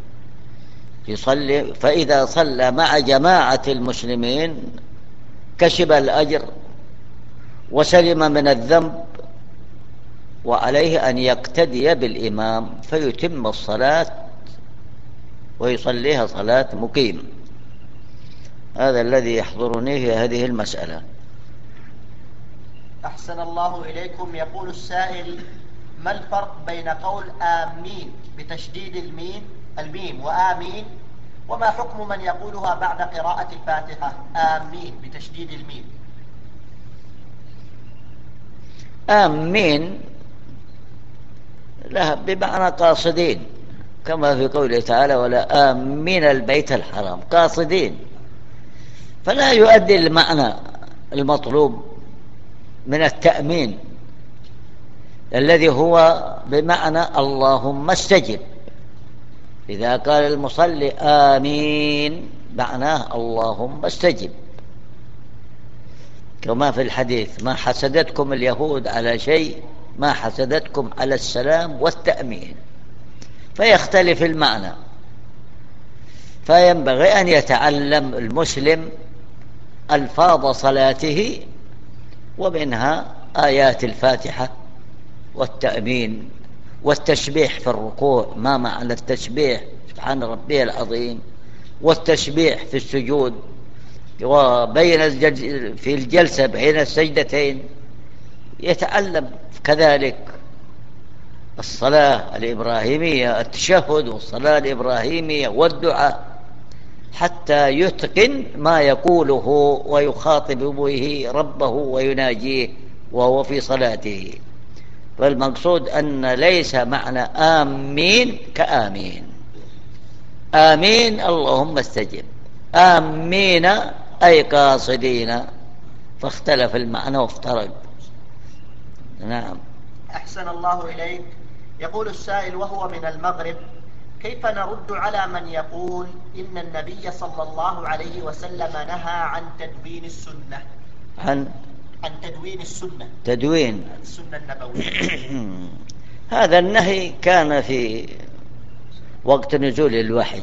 يصلي، فإذا صلى مع جماعة المسلمين كسب الأجر وسلم من الذنب، وعليه أن يقتدي بالإمام فيتم الصلاة ويصليها صلاة مقيم. هذا الذي يحضرني في هذه المسألة. أحسن الله إليكم. يقول السائل: ما الفرق بين قول آمين بتشديد الميم وآمين، وما حكم من يقولها بعد قراءة الفاتحة آمين بتشديد الميم؟ آمين لها بمعنى قاصدين، كما في قوله تعالى: ولا آمين البيت الحرام، قاصدين، فلا يؤدي المعنى المطلوب من التأمين الذي هو بمعنى اللهم استجب. إذا قال المصلي آمين معناه اللهم استجب، كما في الحديث: ما حسدتكم اليهود على شيء ما حسدتكم على السلام والتأمين، فيختلف المعنى. فينبغي أن يتعلم المسلم ألفاظ صلاته، ومنها آيات الفاتحة والتأمين والتسبيح في الركوع، ما معنى التسبيح؟ سبحان ربي العظيم. والتسبيح في السجود، في الجلسة بين السجدتين يتعلم كذلك الصلاة الإبراهيمية، التشهد والصلاة الإبراهيمية والدعاء، حتى يتقن ما يقوله ويخاطب به ربه ويناجيه وهو في صلاته. فالمقصود أن ليس معنى آمين كآمين. آمين اللهم استجب، آمين أي قاصدين، فاختلف المعنى وافترق. نعم. أحسن الله إليك. يقول السائل وهو من المغرب: كيف نرد على من يقول إن النبي صلى الله عليه وسلم نهى عن تدوين السنة؟ عن تدوين السنة، تدوين السنة النبوية. هذا النهي كان في وقت نزول الوحي،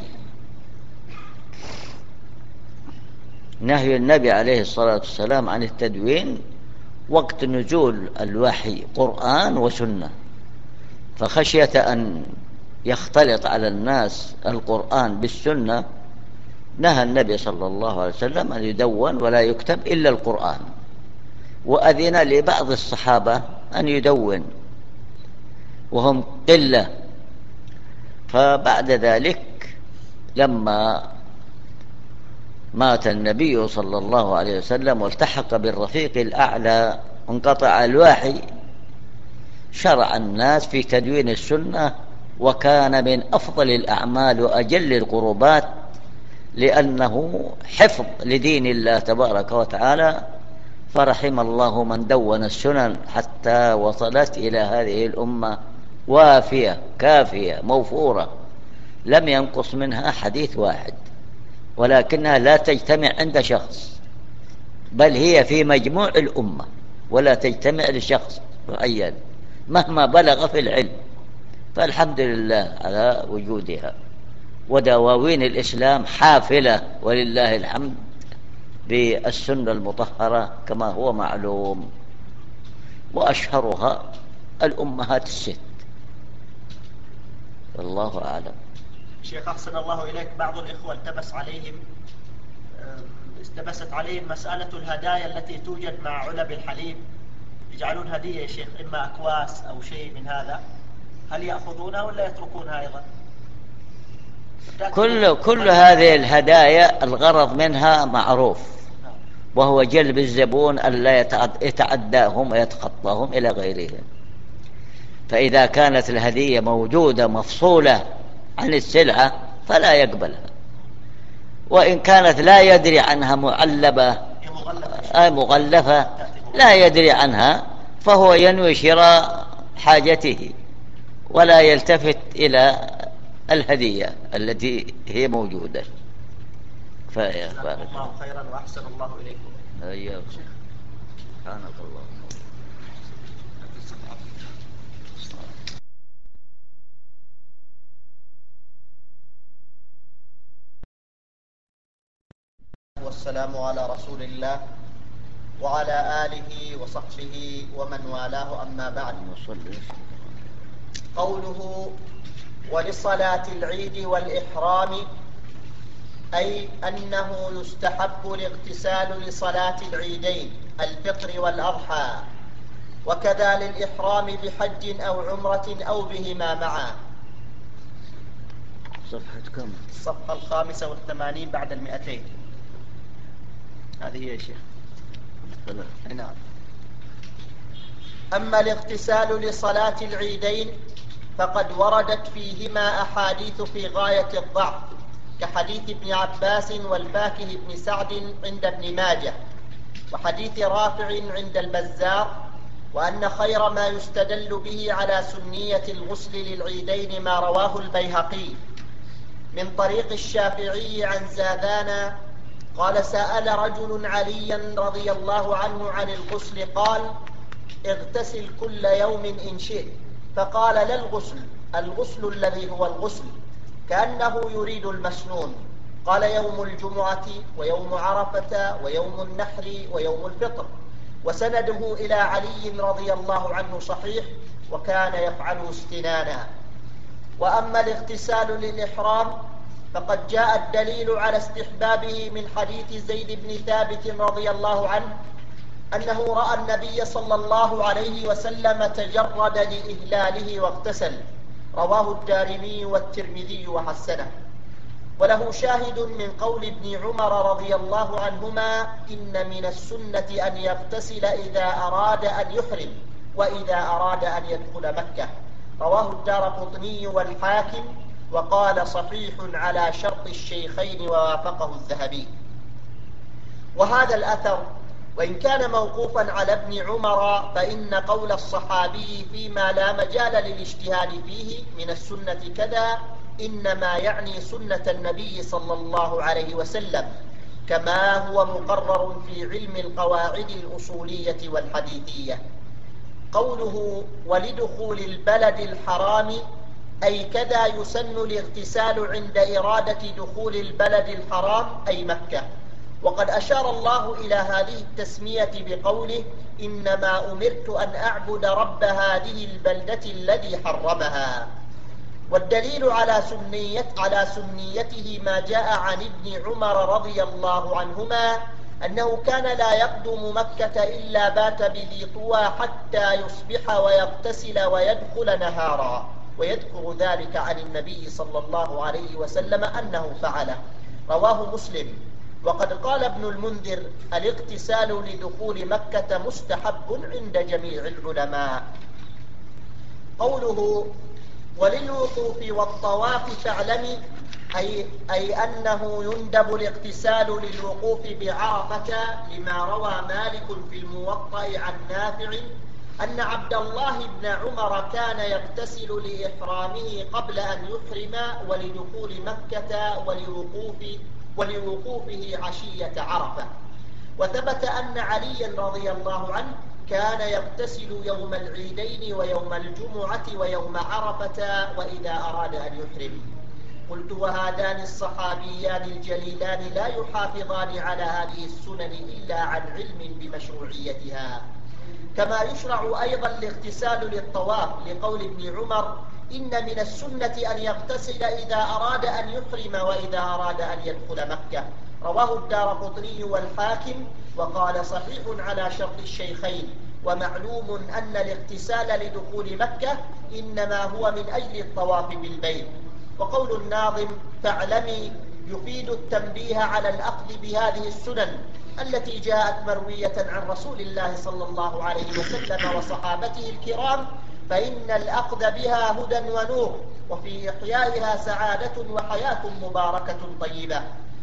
نهي النبي عليه الصلاة والسلام عن التدوين وقت نزول الوحي قرآن وسنة، فخشية أن يختلط على الناس القرآن بالسنة نهى النبي صلى الله عليه وسلم أن يدون ولا يكتب إلا القرآن، وأذن لبعض الصحابة أن يدون وهم قلة. فبعد ذلك لما مات النبي صلى الله عليه وسلم والتحق بالرفيق الأعلى انقطع الوحي، شرع الناس في تدوين السنة، وكان من أفضل الأعمال وأجل القربات، لأنه حفظ لدين الله تبارك وتعالى. فرحم الله من دون السنن حتى وصلت إلى هذه الأمة وافية كافية موفورة، لم ينقص منها حديث واحد، ولكنها لا تجتمع عند شخص، بل هي في مجموع الأمة ولا تجتمع لشخص معين مهما بلغ في العلم. فالحمد لله على وجودها. ودواوين الإسلام حافلة ولله الحمد بالسنة المطهرة كما هو معلوم، وأشهرها الأمهات الست، والله أعلم. شيخ أحسن الله إليك، بعض الإخوة التبست عليهم مسألة الهدايا التي توجد مع علب الحليب، يجعلون هدية يا شيخ إما أكواس أو شيء من هذا، هل يأخذونها ولا يتركونها أيضا؟ كل هذه الهدايا الغرض منها معروف، وهو جلب الزبون ألا يتعداهم ويتخطاهم إلى غيرهم. فإذا كانت الهدية موجودة مفصولة عن السلعة فلا يقبلها، وإن كانت لا يدري عنها مغلفة لا يدري عنها، فهو ينوي شراء حاجته ولا يلتفت إلى الهدية التي هي موجودة. جزاكم الله خيرا وأحسن الله إليكم. أيوة. سبحانك اللهم. والسلام على رسول الله وعلى آله وصحبه ومن والاه، أما بعد. قوله ولصلاة العيد والإحرام، أي أنه يستحب الاغتسال لصلاة العيدين الفطر والأضحى، وكذا للإحرام بحج أو عمرة أو بهما معا. صفحة كم؟ الصفحة 85 بعد 200. هذه هي يا شيخ. نعم. أما الاغتسال لصلاة العيدين فقد وردت فيهما أحاديث في غاية الضعف، كحديث ابن عباس والباكه بن سعد عند ابن ماجه، وحديث رافع عند البزار، وأن خير ما يستدل به على سنية الغسل للعيدين ما رواه البيهقي من طريق الشافعي عن زاذان قال: سأل رجل عليا رضي الله عنه عن الغسل، قال: اغتسل كل يوم إن شئت، فقال: لا الغسل الذي هو الغسل، كأنه يريد المسنون. قال: يوم الجمعة ويوم عرفة ويوم النحر ويوم الفطر. وسنده إلى علي رضي الله عنه صحيح، وكان يفعله استنانا. وأما الاغتسال للإحرام فقد جاء الدليل على استحبابه من حديث زيد بن ثابت رضي الله عنه أنه رأى النبي صلى الله عليه وسلم تجرد لإهلاله واغتسل، رواه الدارمي والترمذي وحسنه. وله شاهد من قول ابن عمر رضي الله عنهما: إن من السنة أن يغتسل إذا أراد أن يحرم وإذا أراد أن يدخل مكة، رواه الدارقطني والحاكم، وقال صحيح على شرط الشيخين ووافقه الذهبي. وهذا الأثر وإن كان موقوفا على ابن عمر فإن قول الصحابي فيما لا مجال للاجتهاد فيه من السنة كذا إنما يعني سنة النبي صلى الله عليه وسلم، كما هو مقرر في علم القواعد الأصولية والحديثية. قوله ولدخول البلد الحرام أي كذا يسن الاغتسال عند إرادة دخول البلد الحرام أي مكة. وقد أشار الله إلى هذه التسمية بقوله: إنما أمرت أن أعبد رب هذه البلدة الذي حرمها. والدليل على سنيته ما جاء عن ابن عمر رضي الله عنهما أنه كان لا يقدم مكة إلا بات بذي طوى حتى يصبح ويغتسل ويدخل نهارا، ويذكر ذلك عن النبي صلى الله عليه وسلم أنه فعله، رواه مسلم. وقد قال ابن المنذر: الاغتسال لدخول مكة مستحب عند جميع العلماء. قوله وللوقوف والطواف فاعلمي أي أنه يندب الاغتسال للوقوف بعرفة، لما روى مالك في الموطأ عن نافع أن عبد الله بن عمر كان يغتسل لإحرامه قبل أن يحرم ولدخول مكة ولوقوفه عشية عرفة. وثبت أن عليا رضي الله عنه كان يغتسل يوم العيدين ويوم الجمعة ويوم عرفة وإذا أراد أن يحرم. قلت: وهذان الصحابيان الجليلان لا يحافظان على هذه السنن إلا عن علم بمشروعيتها. كما يشرع أيضا الاغتسال للطواف لقول ابن عمر: إن من السنة أن يغتسل إذا أراد أن يحرم وإذا أراد أن يدخل مكة، رواه الدارقطني والحاكم، وقال صحيح على شرط الشيخين. ومعلوم أن الاغتسال لدخول مكة إنما هو من أجل الطواف بالبيت. وقول الناظم فاعلمي يفيد التنبيه على الأخذ بهذه السنن التي جاءت مروية عن رسول الله صلى الله عليه وسلم وصحابته الكرام، فإن الأخذ بها هدى ونور، وفي إحيائها سعادة وحياة مباركة طيبة.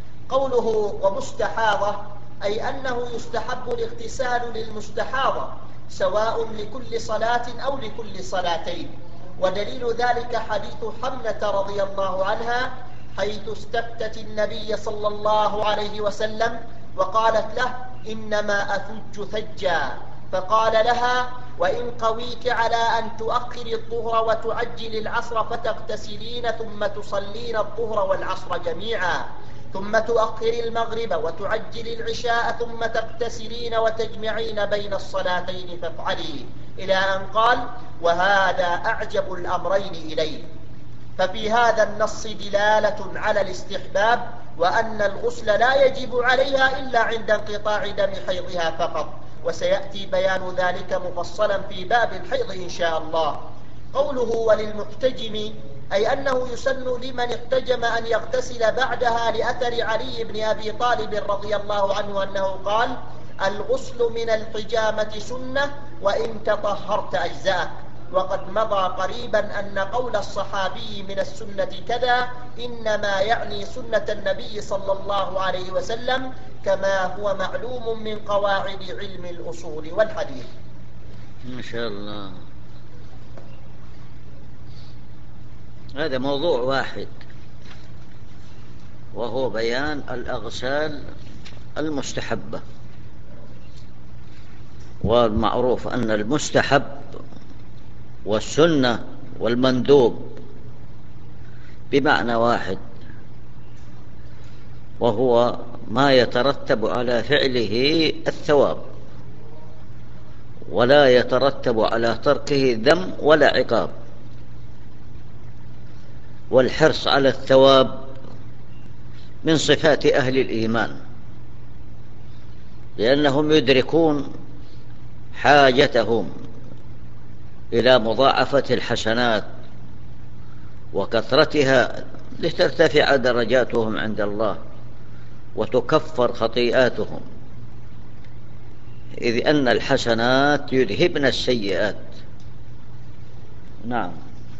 قوله ومستحاضة أي أنه يستحب الاغتسال للمستحاضة سواء لكل صلاة أو لكل صلاتين. ودليل ذلك حديث حمنة رضي الله عنها حيث استفتت النبي صلى الله عليه وسلم وقالت له: إنما أثج ثجا، فقال لها: وإن قويت على أن تؤخر الظهر وتعجل العصر فتغتسلين ثم تصلين الظهر والعصر جميعا، ثم تؤخر المغرب وتعجل العشاء ثم تغتسلين وتجمعين بين الصلاتين فافعلي، إلى أن قال: وهذا أعجب الأمرين إليه. ففي هذا النص دلالة على الاستحباب، وأن الغسل لا يجب عليها إلا عند انقطاع دم حيضها فقط، وسيأتي بيان ذلك مفصلا في باب الحيض إن شاء الله. قوله وللمحتجم أي أنه يسن لمن احتجم أن يغتسل بعدها، لأثر علي بن أبي طالب رضي الله عنه أنه قال: الغسل من الحجامة سنة وإن تطهرت أجزاءك. وقد مضى قريبا أن قول الصحابي من السنة كذا إنما يعني سنة النبي صلى الله عليه وسلم، كما هو معلوم من قواعد علم الأصول والحديث. ما شاء الله. هذا موضوع واحد، وهو بيان الأغسال المستحبة. والمعروف أن المستحب والسنة والمندوب بمعنى واحد، وهو ما يترتب على فعله الثواب. ولا يترتب على تركه ذم ولا عقاب. والحرص على الثواب من صفات أهل الإيمان، لأنهم يدركون حاجتهم إلى مضاعفة الحسنات وكثرتها لترتفع درجاتهم عند الله وتكفر خطيئاتهم، إذ أن الحسنات يذهبن السيئات. نعم.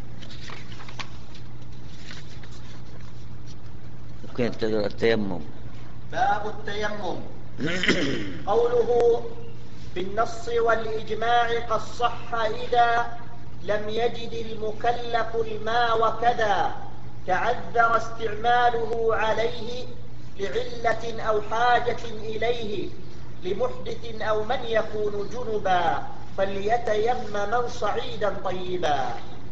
يمكن التيمم. باب التيمم. قوله بالنص والإجماع قد صح إذا لم يجد المكلف الماء وكذا تعذر استعماله عليه لعلة أو حاجة إليه لمحدث أو من يكون جنبا فليتيمم صعيدا طيبا.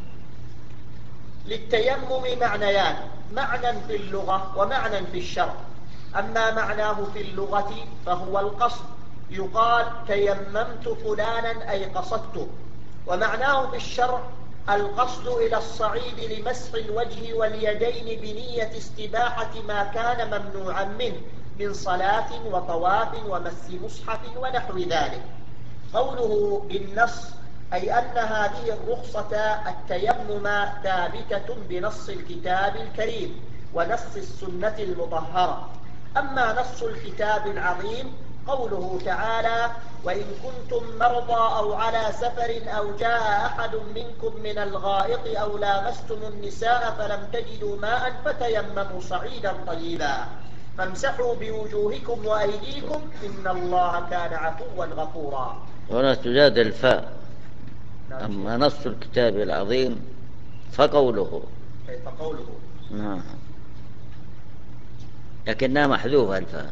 للتيمم معنيان، معنى في اللغة ومعنى في الشرع. أما معناه في اللغة فهو القصد، يقال تيممت فلانا أي قصدته. ومعناه في الشرع القصد إلى الصعيد لمسح الوجه واليدين بنية استباحة ما كان ممنوعا منه من صلاة وطواف ومس مصحف ونحو ذلك. قوله بالنص أي أن هذه الرخصة التيمم ثابتة بنص الكتاب الكريم ونص السنة المطهرة. أما نص الكتاب العظيم قوله تعالى وإن كنتم مرضى أو على سفر أو جاء أحد منكم من الغائط أو لامستم النساء فلم تجدوا ماء فتيمموا صعيدا طيبا فامسحوا بوجوهكم وأيديكم إن الله كان عفوا غفورا. هنا تزاد الفاء. أما نص الكتاب العظيم فقوله نعم، لكنها محذوفة الفاء.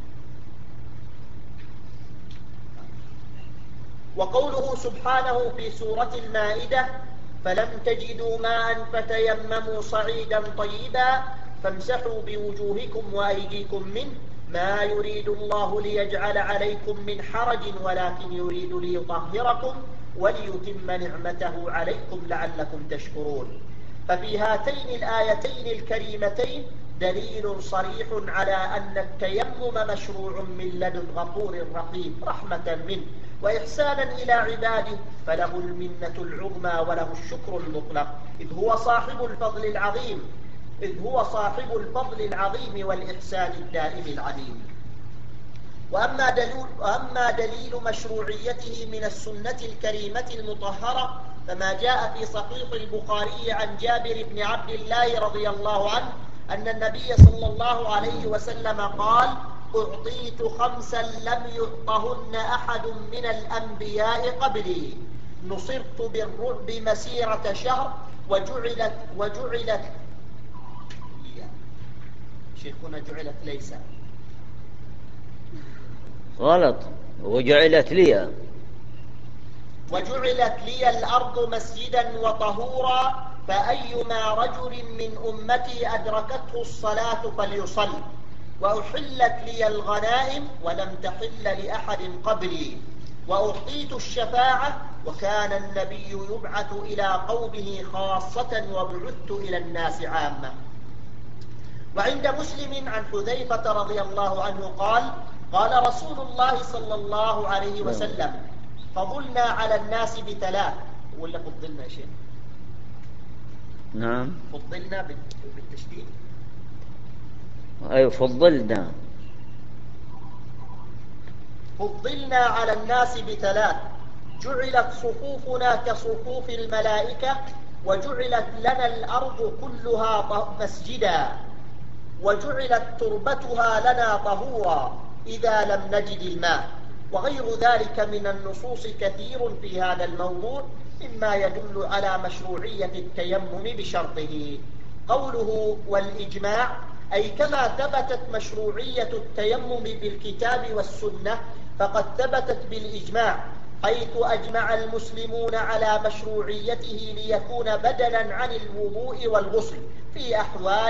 وقوله سبحانه في سورة المائدة فلم تجدوا ماء فتيمموا صعيدا طيبا فامسحوا بوجوهكم وأيديكم منه ما يريد الله ليجعل عليكم من حرج ولكن يريد ليطهركم وليتم نعمته عليكم لعلكم تشكرون. ففي هاتين الآيتين الكريمتين دليل صريح على أن التيمم مشروع من لدن غفور رحيم رحمة منه وإحسانا إلى عباده، فله المنة العظمى وله الشكر المطلق إذ هو صاحب الفضل العظيم والإحسان الدائم العليم. وأما دليل مشروعيته من السنة الكريمة المطهرة فما جاء في صحيح البخاري عن جابر بن عبد الله رضي الله عنه أن النبي صلى الله عليه وسلم قال أعطيت 5 لم يعطهن أحد من الأنبياء قبلي نصرت بالرعب مسيرة شهر وجعلت شيخنا جعلت ليس غلط وجعلت لي الأرض مسجدا وطهورا فأيما رجل من أمتي أدركته الصلاة فليصل وأحلت لي الغنائم ولم تحل لأحد قبلي وأعطيت الشفاعة وكان النبي يبعث إلى قومه خاصة وبعثت إلى الناس عامة. وعند مسلم عن حذيفة رضي الله عنه قال رسول الله صلى الله عليه وسلم فضلنا على الناس ب3 ولا فضلنا يا شيخ؟ نعم فضلنا بالتشديد. أي فضلنا على الناس ب3 جعلت صفوفنا كصفوف الملائكة وجعلت لنا الأرض كلها مسجدا وجعلت تربتها لنا طهورا إذا لم نجد الماء. وغير ذلك من النصوص كثير في هذا الموضوع مما يدل على مشروعية التيمم بشرطه. قوله والإجماع أي كما ثبتت مشروعية التيمم بالكتاب والسنة فقد ثبتت بالإجماع حيث أجمع المسلمون على مشروعيته ليكون بدلا عن الوضوء والغسل في أحوال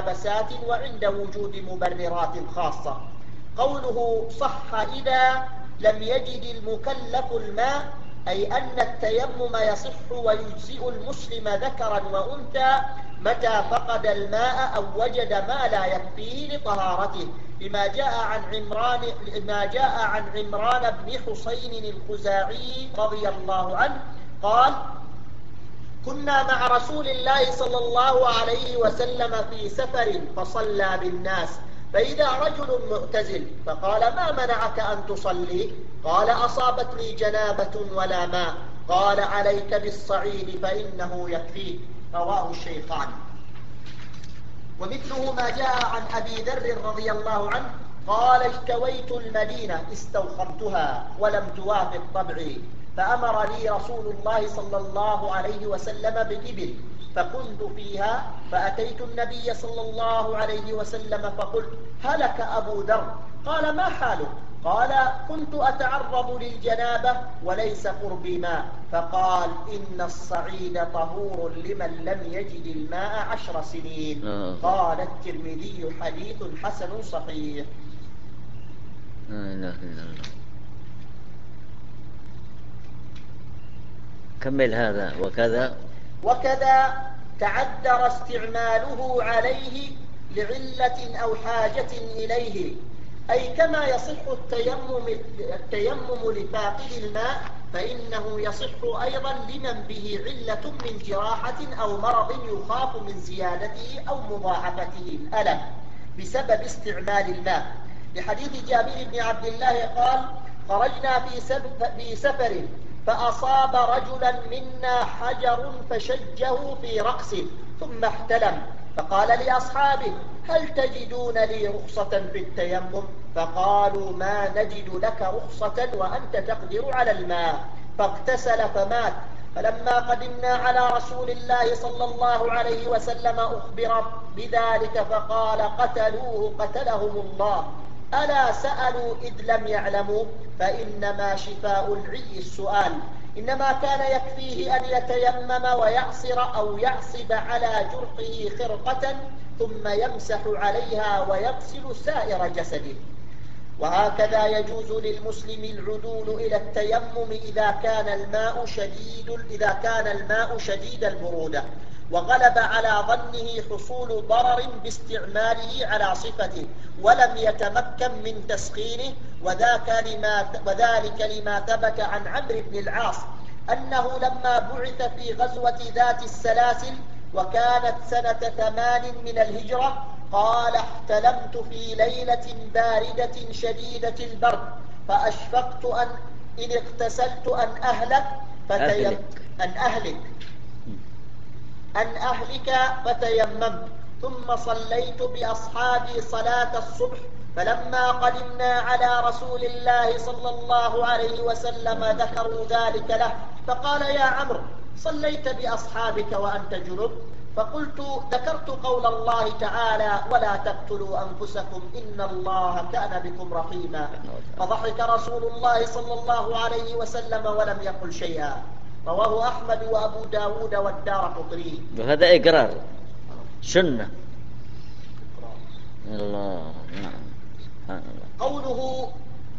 وملابسات وعند وجود مبررات خاصة. قوله صح إذا لم يجد المكلف الماء، أي أن التيمم يصح ويجزئ المسلم ذكرا وأنثى متى فقد الماء أو وجد ما لا يكفيه لطهارته، لما جاء عن عمران بن حسين الخزاعي رضي الله عنه قال: كنا مع رسول الله صلى الله عليه وسلم في سفر فصلى بالناس، فإذا رجل معتزل فقال: ما منعك أن تصلي؟ قال: أصابتني جنابة ولا ماء. قال: عليك بالصعيد فإنه يكفيك. رواه الشيخان. ومثله ما جاء عن أبي ذر رضي الله عنه قال: اشتويت المدينة استوخمتها ولم توافق طبعي، فأمر لي رسول الله صلى الله عليه وسلم بإبل، فكنت فيها، فأتيت النبي صلى الله عليه وسلم فقلت: هلك أبو ذر. قال: ما حاله؟ قال: كنت أتعرض للجنابة وليس قربي ماء. فقال: إن الصعيد طهور لمن لم يجد الماء 10 سنين. قال الترمذي: حديث حسن صحيح. لا إله إلا الله. كمل هذا. وكذا تعذر استعماله عليه لعلة أو حاجة إليه، أي كما يصح التيمم لفاقد الماء، فإنه يصح أيضا لمن به علة من جراحة أو مرض يخاف من زيادته أو مضاعفته الألم بسبب استعمال الماء، لحديث جابر بن عبد الله قال: خرجنا في سفر فأصاب رجلا منا حجر فشجه في رأسه ثم احتلم، فقال لأصحابه: هل تجدون لي رخصة في التيمم؟ فقالوا: ما نجد لك رخصة وأنت تقدر على الماء. فاغتسل فمات. فلما قدمنا على رسول الله صلى الله عليه وسلم أخبر بذلك فقال: قتلوه قتلهم الله. ألا سألوا إذ لم يعلموا؟ فإنما شفاء العي السؤال. إنما كان يكفيه أن يتيمم ويعصر أو يعصب على جرحه خرقة ثم يمسح عليها ويغسل سائر جسده. وهكذا يجوز للمسلم العدول إلى التيمم إذا كان الماء شديد البرودة وغلب على ظنه حصول ضرر باستعماله على صفته ولم يتمكن من تسخينه، وذلك لما ثبت عن عمرو بن العاص أنه لما بعث في غزوة ذات السلاسل وكانت سنة 8 من الهجرة قال: احتلمت في ليلة باردة شديدة البرد فأشفقت إن اغتسلت أن أهلك فتيممت، ثم صليت بأصحابي صلاة الصبح، فلما قدمنا على رسول الله صلى الله عليه وسلم ذكروا ذلك له، فقال: يا عمرو، صليت بأصحابك وأنت جنب؟ فقلت: ذكرت قول الله تعالى: ولا تقتلوا أنفسكم إن الله كان بكم رحيما. فضحك رسول الله صلى الله عليه وسلم ولم يقل شيئا. رواه أحمد وأبو داود والدارقطني. وهذا إقرار سنة. الله. نعم. قوله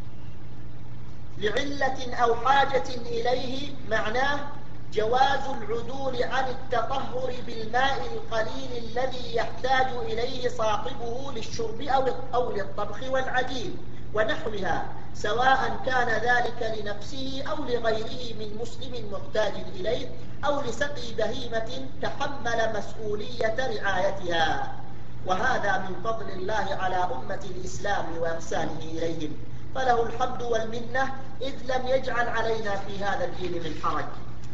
لعلة أو حاجة إليه معناه جواز العدول عن التطهر بالماء القليل الذي يحتاج إليه صاحبه للشرب أو للطبخ والعجين ونحوها، سواء كان ذلك لنفسه أو لغيره من مسلم محتاج إليه أو لسقي بهيمة تحمل مسؤولية رعايتها. وهذا من فضل الله على أمة الإسلام وإحسانه إليهم، فله الحمد والمنة إذ لم يجعل علينا في هذا الدين من حرج.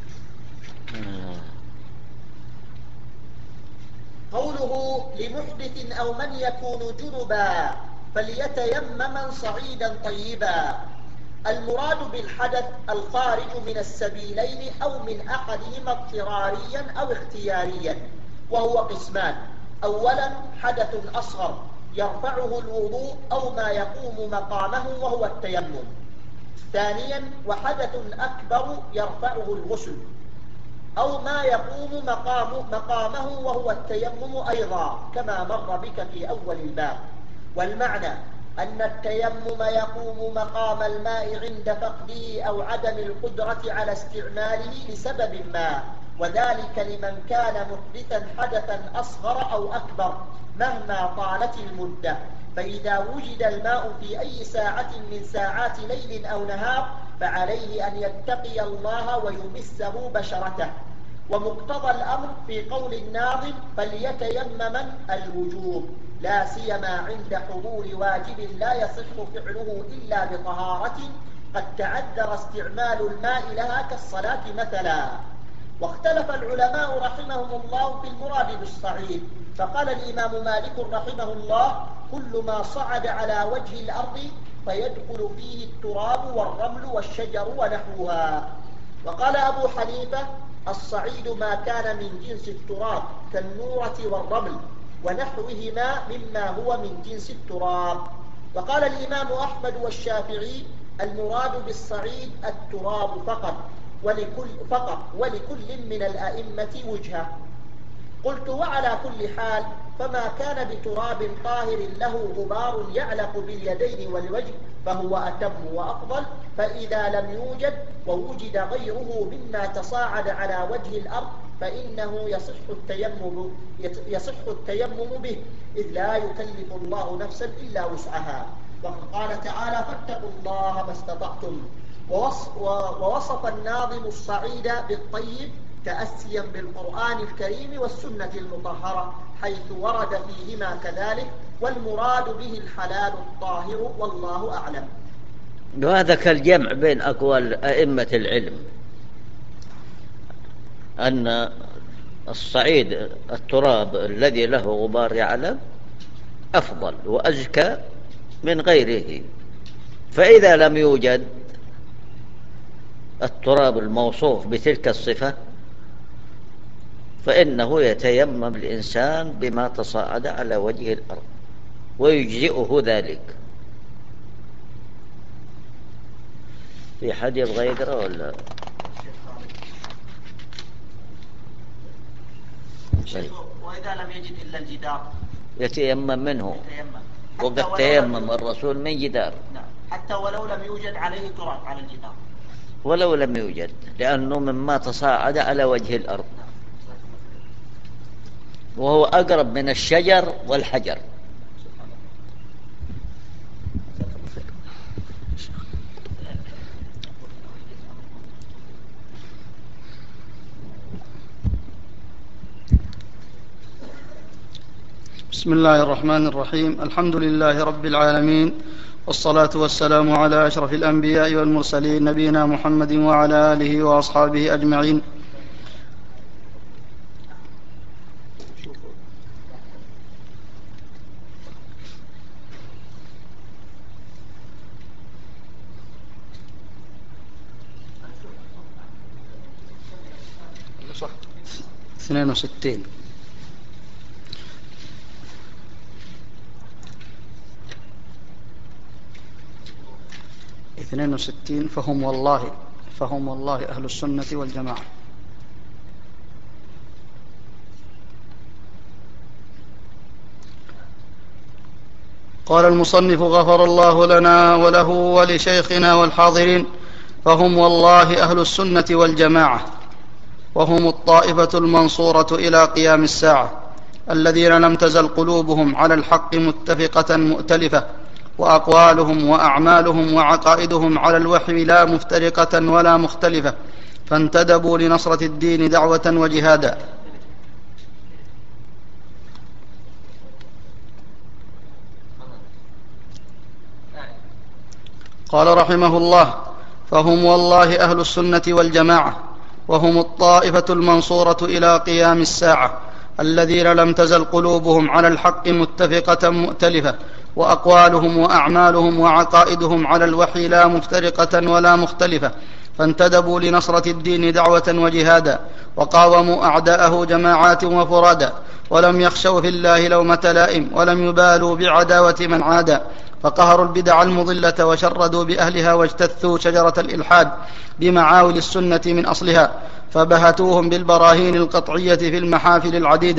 قوله لمحدث أو من يكون جنبا فليتيمما صعيدا طيبا، المراد بالحدث الخارج من السبيلين أو من أحدهما اضطراريا أو اختياريا، وهو قسمان: أولا حدث أصغر يرفعه الوضوء أو ما يقوم مقامه وهو التيمم. ثانيا وحدث أكبر يرفعه الغسل أو ما يقوم مقامه وهو التيمم أيضا، كما مر بك في أول الباب. والمعنى أن التيمم يقوم مقام الماء عند فقده أو عدم القدرة على استعماله لسبب ما، وذلك لمن كان محدثا حدثا أصغر أو أكبر مهما طالت المدة. فإذا وجد الماء في أي ساعة من ساعات ليل أو نهار فعليه أن يتقي الله ويمسه بشرته. ومقتضى الأمر في قول الناظم فليتيمم الوجوب، لا سيما عند حضور واجب لا يصح فعله إلا بطهارة قد تعذر استعمال الماء لها كالصلاة مثلا. واختلف العلماء رحمهم الله في المراد بالصعيد، فقال الإمام مالك رحمه الله كل ما صعد على وجه الأرض فيدخل فيه التراب والرمل والشجر ونحوها. وقال أبو حنيفة الصعيد ما كان من جنس التراب كالنورة والرمل ونحوهما مما هو من جنس التراب. وقال الإمام أحمد والشافعي المراد بالصعيد التراب فقط ولكل من الأئمة وجهة. قلت وعلى كل حال فما كان بتراب طاهر له غبار يعلق باليدين والوجه فهو أتم وأفضل، فإذا لم يوجد ووجد غيره مما تصاعد على وجه الأرض فإنه يصح التيمم به، إذ لا يكلف الله نفسا إلا وسعها. وقد قال تعالى فاتقوا الله ما استطعتم. ووصف الناظم الصعيد بالطيب تأسيا بالقرآن الكريم والسنة المطهرة حيث ورد فيهما كذلك، والمراد به الحلال الطاهر والله أعلم. وهذا كالجمع بين أقوال أئمة العلم أن الصعيد التراب الذي له غبار يعلم أفضل وأزكى من غيره، فإذا لم يوجد التراب الموصوف بتلك الصفة فإنه يتيمم الإنسان بما تصاعد على وجه الأرض ويجزئه ذلك. في حد يبغى يقرأ ولا؟ وإذا لم يجد إلا الجدار يتيمم منه، وقد تيمم الرسول من جدار. حتى ولو لم يوجد عليه تراب على الجدار، ولو لم يوجد، لأنه مما تصاعد على وجه الأرض وهو أقرب من الشجر والحجر. بسم الله الرحمن الرحيم. الحمد لله رب العالمين، والصلاة والسلام على أشرف الأنبياء والمرسلين نبينا محمد وعلى آله وأصحابه أجمعين. صح 62 62 فهم والله أهل السنة والجماعة. قال المصنف غفر الله لنا وله ولشيخنا والحاضرين فهم والله أهل السنة والجماعة، وهم الطائفة المنصورة إلى قيام الساعة الذين لم تزل قلوبهم على الحق متفقة مؤتلفة، وأقوالهم وأعمالهم وعقائدهم على الوحي لا مفترقة ولا مختلفة، فانتدبوا لنصرة الدين دعوة وجهادا. قال رحمه الله فهم والله أهل السنة والجماعة، وهم الطائفة المنصورة إلى قيام الساعة الذين لم تزل قلوبهم على الحق متفقة مؤتلفة، وأقوالهم وأعمالهم وعقائدهم على الوحي لا مفترقة ولا مختلفة، فانتدبوا لنصرة الدين دعوة وجهادا، وقاوموا أعداءه جماعات وفرادا، ولم يخشوا في الله لومة لائم، ولم يبالوا بعداوة من عادى، فقهروا البدع المضلة وشردوا بأهلها، واجتثوا شجرة الإلحاد بمعاول السنة من أصلها، فبهتوهم بالبراهين القطعية في المحافل العديدة،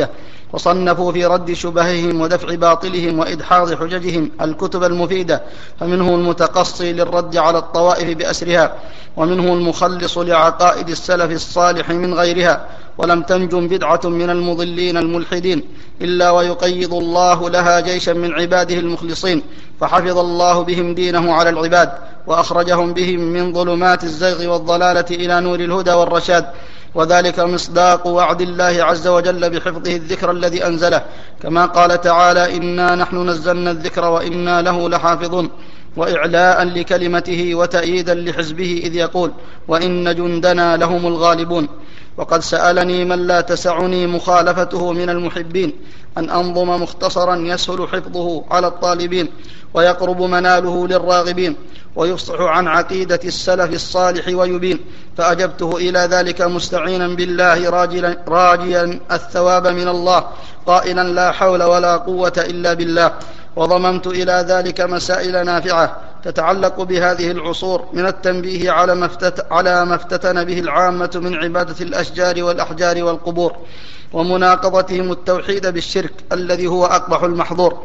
وصنفوا في رد شبههم ودفع باطلهم وإدحاض حججهم الكتب المفيدة، فمنهم المتقصي للرد على الطوائف بأسرها، ومنهم المخلص لعقائد السلف الصالح من غيرها، ولم تنجم بدعة من المضلين الملحدين إلا ويقيض الله لها جيشا من عباده المخلصين، فحفظ الله بهم دينه على العباد، وأخرجهم بهم من ظلمات الزيغ والضلالة إلى نور الهدى والرشاد، وذلك مصداق وعد الله عز وجل بحفظه الذكر الذي أنزله، كما قال تعالى: إنا نحن نزلنا الذكر وإنا له لحافظون، وإعلاء لكلمته وتأييدا لحزبه إذ يقول: وإن جندنا لهم الغالبون. وقد سألني من لا تسعني مخالفته من المحبين أن أنظم مختصرا يسهل حفظه على الطالبين ويقرب مناله للراغبين ويفصح عن عقيدة السلف الصالح ويبين، فأجبته إلى ذلك مستعينا بالله راجيا الثواب من الله، قائلا: لا حول ولا قوة إلا بالله. وضممت إلى ذلك مسائل نافعة تتعلق بهذه العصور، من التنبيه على ما افتتن به العامة من عبادة الأشجار والأحجار والقبور، ومناقضتهم التوحيد بالشرك الذي هو أقبح المحظور،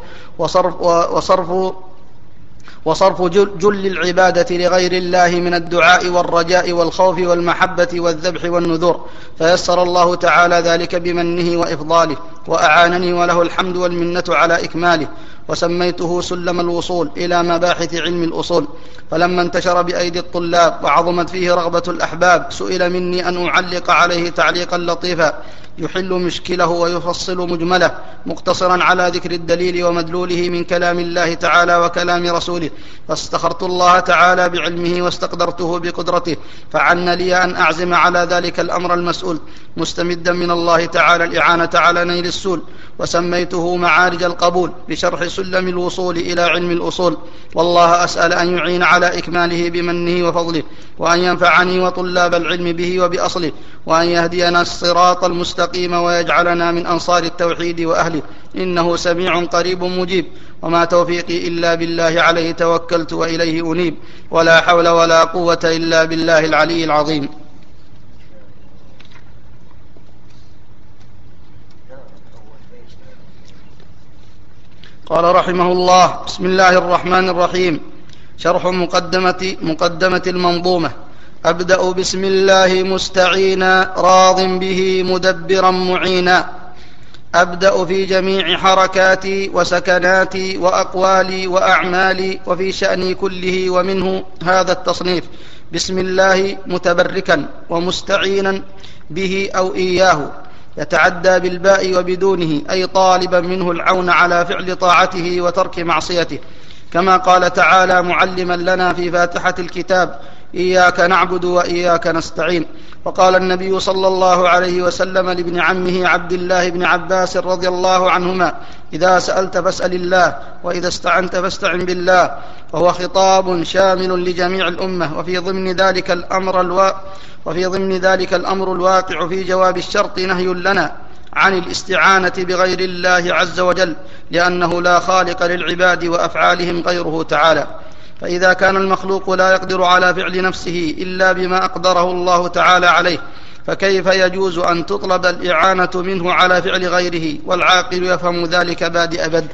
وصرف جل العبادة لغير الله من الدعاء والرجاء والخوف والمحبة والذبح والنذور، فيسر الله تعالى ذلك بمنه وإفضاله، وأعانني وله الحمد والمنة على إكماله، وسميته سلم الوصول إلى مباحث علم الأصول. فلما انتشر بأيدي الطلاب وعظمت فيه رغبة الأحباب، سئل مني أن أعلق عليه تعليقا لطيفا يحل مشكله ويفصل مجمله، مقتصرا على ذكر الدليل ومدلوله من كلام الله تعالى وكلام رسوله، فاستخرت الله تعالى بعلمه واستقدرته بقدرته، فعن لي أن أعزم على ذلك الأمر المسؤول، مستمدا من الله تعالى الإعانة على نيل السول، وسميته معارج القبول بشرح سلم الوصول إلى علم الأصول. والله أسأل أن يعين على إكماله بمنه وفضله، وأن ينفعني وطلاب العلم به وبأصله، وأن يهدينا الصراط المستقيم، ويجعلنا من أنصار التوحيد وأهله، إنه سميع قريب مجيب. وما توفيقي إلا بالله، عليه توكلت وإليه أنيب، ولا حول ولا قوة إلا بالله العلي العظيم. قال رحمه الله: بسم الله الرحمن الرحيم. شرح مقدمة المنظومة. أبدأ بسم الله مستعينا، راض به مدبرا معينا. أبدأ في جميع حركاتي وسكناتي وأقوالي وأعمالي وفي شأني كله، ومنه هذا التصنيف: بسم الله متبركا ومستعينا به أو إياه، يتعدى بالباء وبدونه، أي طالبا منه العون على فعل طاعته وترك معصيته، كما قال تعالى معلما لنا في فاتحة الكتاب: إياك نعبد وإياك نستعين. وقال النبي صلى الله عليه وسلم لابن عمه عبد الله بن عباس رضي الله عنهما: إذا سألت فاسأل الله، وإذا استعنت فاستعن بالله. وهو خطاب شامل لجميع الأمة، وفي ضمن ذلك الأمر الواقع في جواب الشرط نهي لنا عن الاستعانة بغير الله عز وجل، لأنه لا خالق للعباد وأفعالهم غيره تعالى. فإذا كان المخلوق لا يقدر على فعل نفسه إلا بما أقدره الله تعالى عليه، فكيف يجوز أن تطلب الإعانة منه على فعل غيره؟ والعاقل يفهم ذلك بادئ بدء.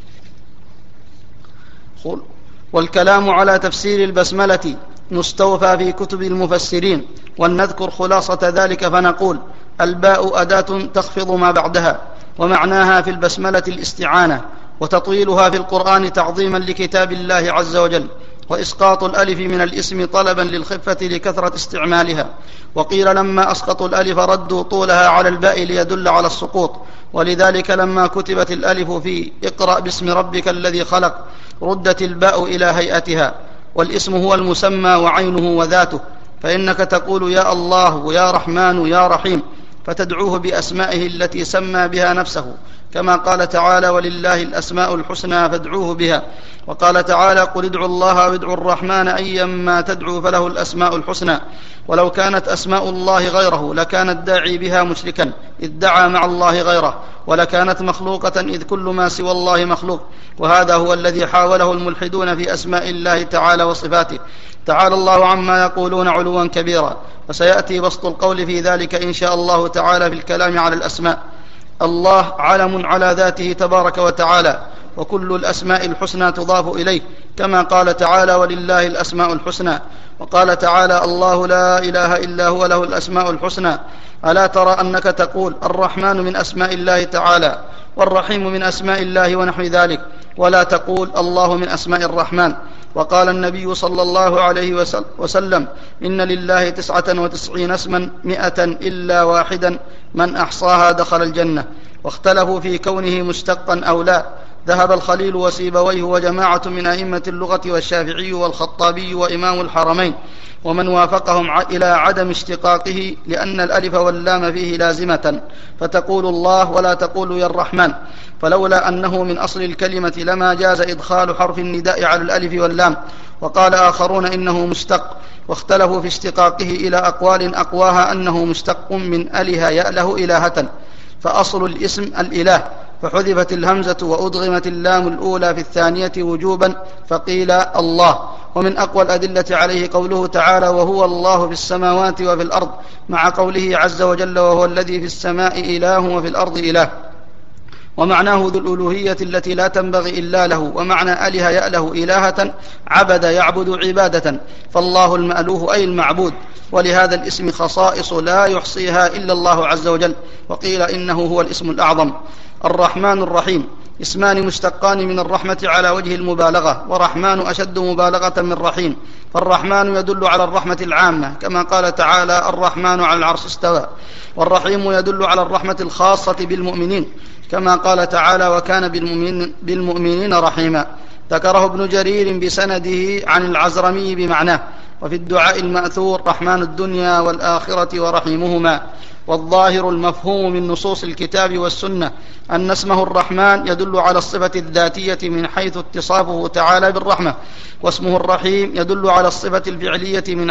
والكلام على تفسير البسملة مستوفى في كتب المفسرين، ولنذكر خلاصة ذلك فنقول: الباء أداة تخفض ما بعدها، ومعناها في البسملة الاستعانة، وتطويلها في القرآن تعظيما لكتاب الله عز وجل، وإسقاط الألف من الاسم طلبا للخفة لكثرة استعمالها. وقيل لما أسقطوا الألف ردوا طولها على الباء ليدل على السقوط، ولذلك لما كتبت الألف في اقرأ باسم ربك الذي خلق ردت الباء إلى هيئتها. والاسم هو المسمى وعينه وذاته، فإنك تقول يا الله يا رحمن يا رحيم، فتدعوه بأسمائه التي سمى بها نفسه، كما قال تعالى: ولله الأسماء الحسنى فادعوه بها. وقال تعالى: قل ادعوا الله وادعوا الرحمن أيما تدعوا فله الأسماء الحسنى. ولو كانت أسماء الله غيره لكان الداعي بها مشركا، إذ دعا مع الله غيره، ولكانت مخلوقة، إذ كل ما سوى الله مخلوق. وهذا هو الذي حاوله الملحدون في أسماء الله تعالى وصفاته. تعالى الله عما يقولون علوا كبيرا، وسيأتي بسط القول في ذلك إن شاء الله تعالى في الكلام على الأسماء. الله علم على ذاته تبارك وتعالى، وكل الأسماء الحسنى تضاف إليه، كما قال تعالى: ولله الأسماء الحسنى. وقال تعالى: الله لا إله إلا هو له الأسماء الحسنى. ألا ترى أنك تقول الرحمن من أسماء الله تعالى، والرحيم من أسماء الله ونحو ذلك، ولا تقول الله من أسماء الرحمن. وقال النبي صلى الله عليه وسلم: إن لله 99 اسما 100 إلا واحدا من أحصاها دخل الجنة. واختلفوا في كونه مشتقا أو لا. ذهب الخليل وسيبويه وجماعة من أئمة اللغة والشافعي والخطابي وإمام الحرمين ومن وافقهم إلى عدم اشتقاقه، لأن الألف واللام فيه لازمة، فتقول الله ولا تقول يا الرحمن، فلولا أنه من أصل الكلمة لما جاز إدخال حرف النداء على الألف واللام. وقال آخرون إنه مشتق، واختلفوا في اشتقاقه إلى أقوال أقواها أنه مشتق من أله يأله إلهة، فأصل الاسم الإله، فحذفت الهمزة وأدغمت اللام الأولى في الثانية وجوبا، فقيل الله. ومن أقوى الأدلة عليه قوله تعالى: وهو الله في السماوات وفي الأرض، مع قوله عز وجل: وهو الذي في السماء إله وفي الأرض إله. ومعناه ذو الألوهية التي لا تنبغي إلا له. ومعنى أله يأله إلهة عبد يعبد عبادة، فالله المألوه أي المعبود. ولهذا الاسم خصائص لا يحصيها إلا الله عز وجل، وقيل إنه هو الاسم الأعظم. الرحمن الرحيم اسمان مشتقان من الرحمة على وجه المبالغة، ورحمن أشد مبالغة من رحيم. فالرحمن يدل على الرحمة العامة، كما قال تعالى: الرحمن على العرش استوى. والرحيم يدل على الرحمة الخاصة بالمؤمنين، كما قال تعالى: وكان بالمؤمنين رحيما. ذكره ابن جرير بسنده عن العزرمي بمعناه. وفي الدعاء المأثور: رحمن الدنيا والآخرة ورحيمهما. والظاهر المفهوم من نصوص الكتاب والسنة أن اسمه الرحمن يدل على الصفة الذاتية من حيث اتصافه تعالى بالرحمة، واسمه الرحيم يدل على الصفة الفعلية من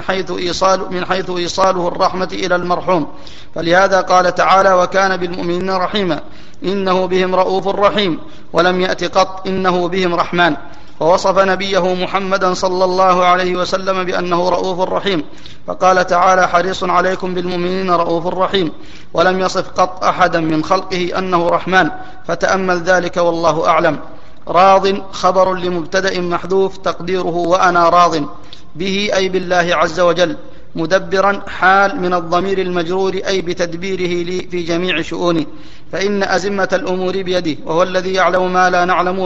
حيث إيصاله الرحمة إلى المرحوم. فلهذا قال تعالى: وكان بالمؤمنين رحيما، إنه بهم رؤوف رحيم، ولم يأت قط إنه بهم رحمن. ووصف نبيه محمدا صلى الله عليه وسلم بأنه رؤوف رحيم، فقال تعالى: حريص عليكم بالمؤمنين رؤوف رحيم، ولم يصف قط أحدا من خلقه أنه رحمن، فتأمل ذلك والله أعلم. راض خبر لمبتدأ محذوف تقديره وأنا راض به، أي بالله عز وجل. مدبرا حال من الضمير المجرور، أي بتدبيره لي في جميع شؤوني، فإن أزمة الأمور بيده، وهو الذي يعلم ما لا نعلم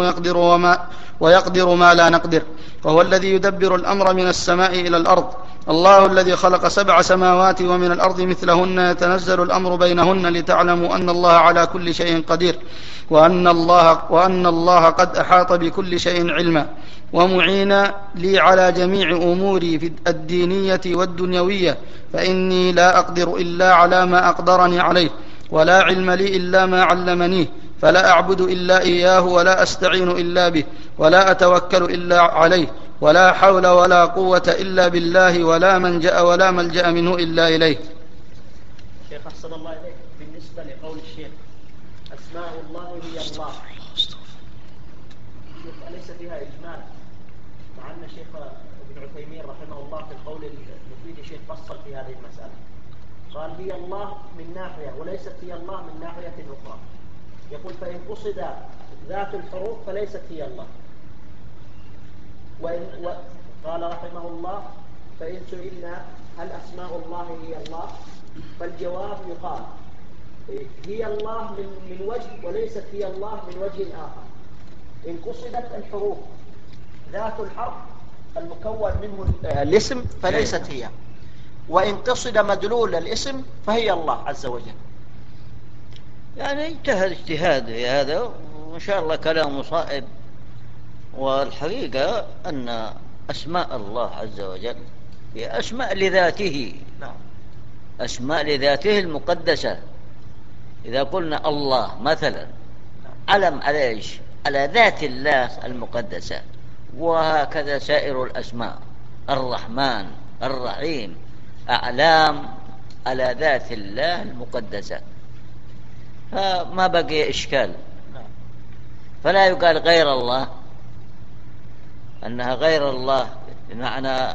ويقدر ما لا نقدر، وهو الذي يدبر الأمر من السماء إلى الأرض. الله الذي خلق 7 سماوات ومن الأرض مثلهن، يتنزل الأمر بينهن لتعلموا أن الله على كل شيء قدير، وأن الله قد أحاط بكل شيء علما. ومعينا لي على جميع أموري في الدينية والدنيوية، فإني لا أقدر إلا على ما أقدرني عليه، ولا علم لي إلا ما علمنيه، فلا أعبد إلا إياه، ولا أستعين إلا به، ولا أتوكل إلا عليه، ولا حول ولا قوة إلا بالله، ولا منجأ ولا ملجأ منه إلا إليه. شيخ أحسن الله إليك، بالنسبة لقول الشيخ أسماء الله هي الله، أليس فيها إجمال؟ مع أن الشيخ ابن عثيمين رحمه الله في القول المفيد الشيخ فصل في هذه المسألة، قال هي الله من ناحية وليست هي الله من ناحية أخرى. يقول: فإن قصد ذات الحروف فليست هي الله. قال رحمه الله: فإن سئلنا هل أسماء الله هي الله، فالجواب يقال هي الله من وجه، وليست هي الله من وجه آخر. إن قصدت الحروف ذات الحرف المكون منه الاسم فليست هي، وإن قصد مدلول الاسم فهي الله عز وجل. يعني اجتهد اجتهاد في هذا، وإن شاء الله كلامه صائب. والحقيقة أن أسماء الله عز وجل هي أسماء لذاته، أسماء لذاته المقدسة. إذا قلنا الله مثلا علم على إيش؟ على ذات الله المقدسة. وهكذا سائر الأسماء، الرحمن الرحيم أعلام على ذات الله المقدسة، فما بقي إشكال. فلا يقال غير الله، أنها غير الله بمعنى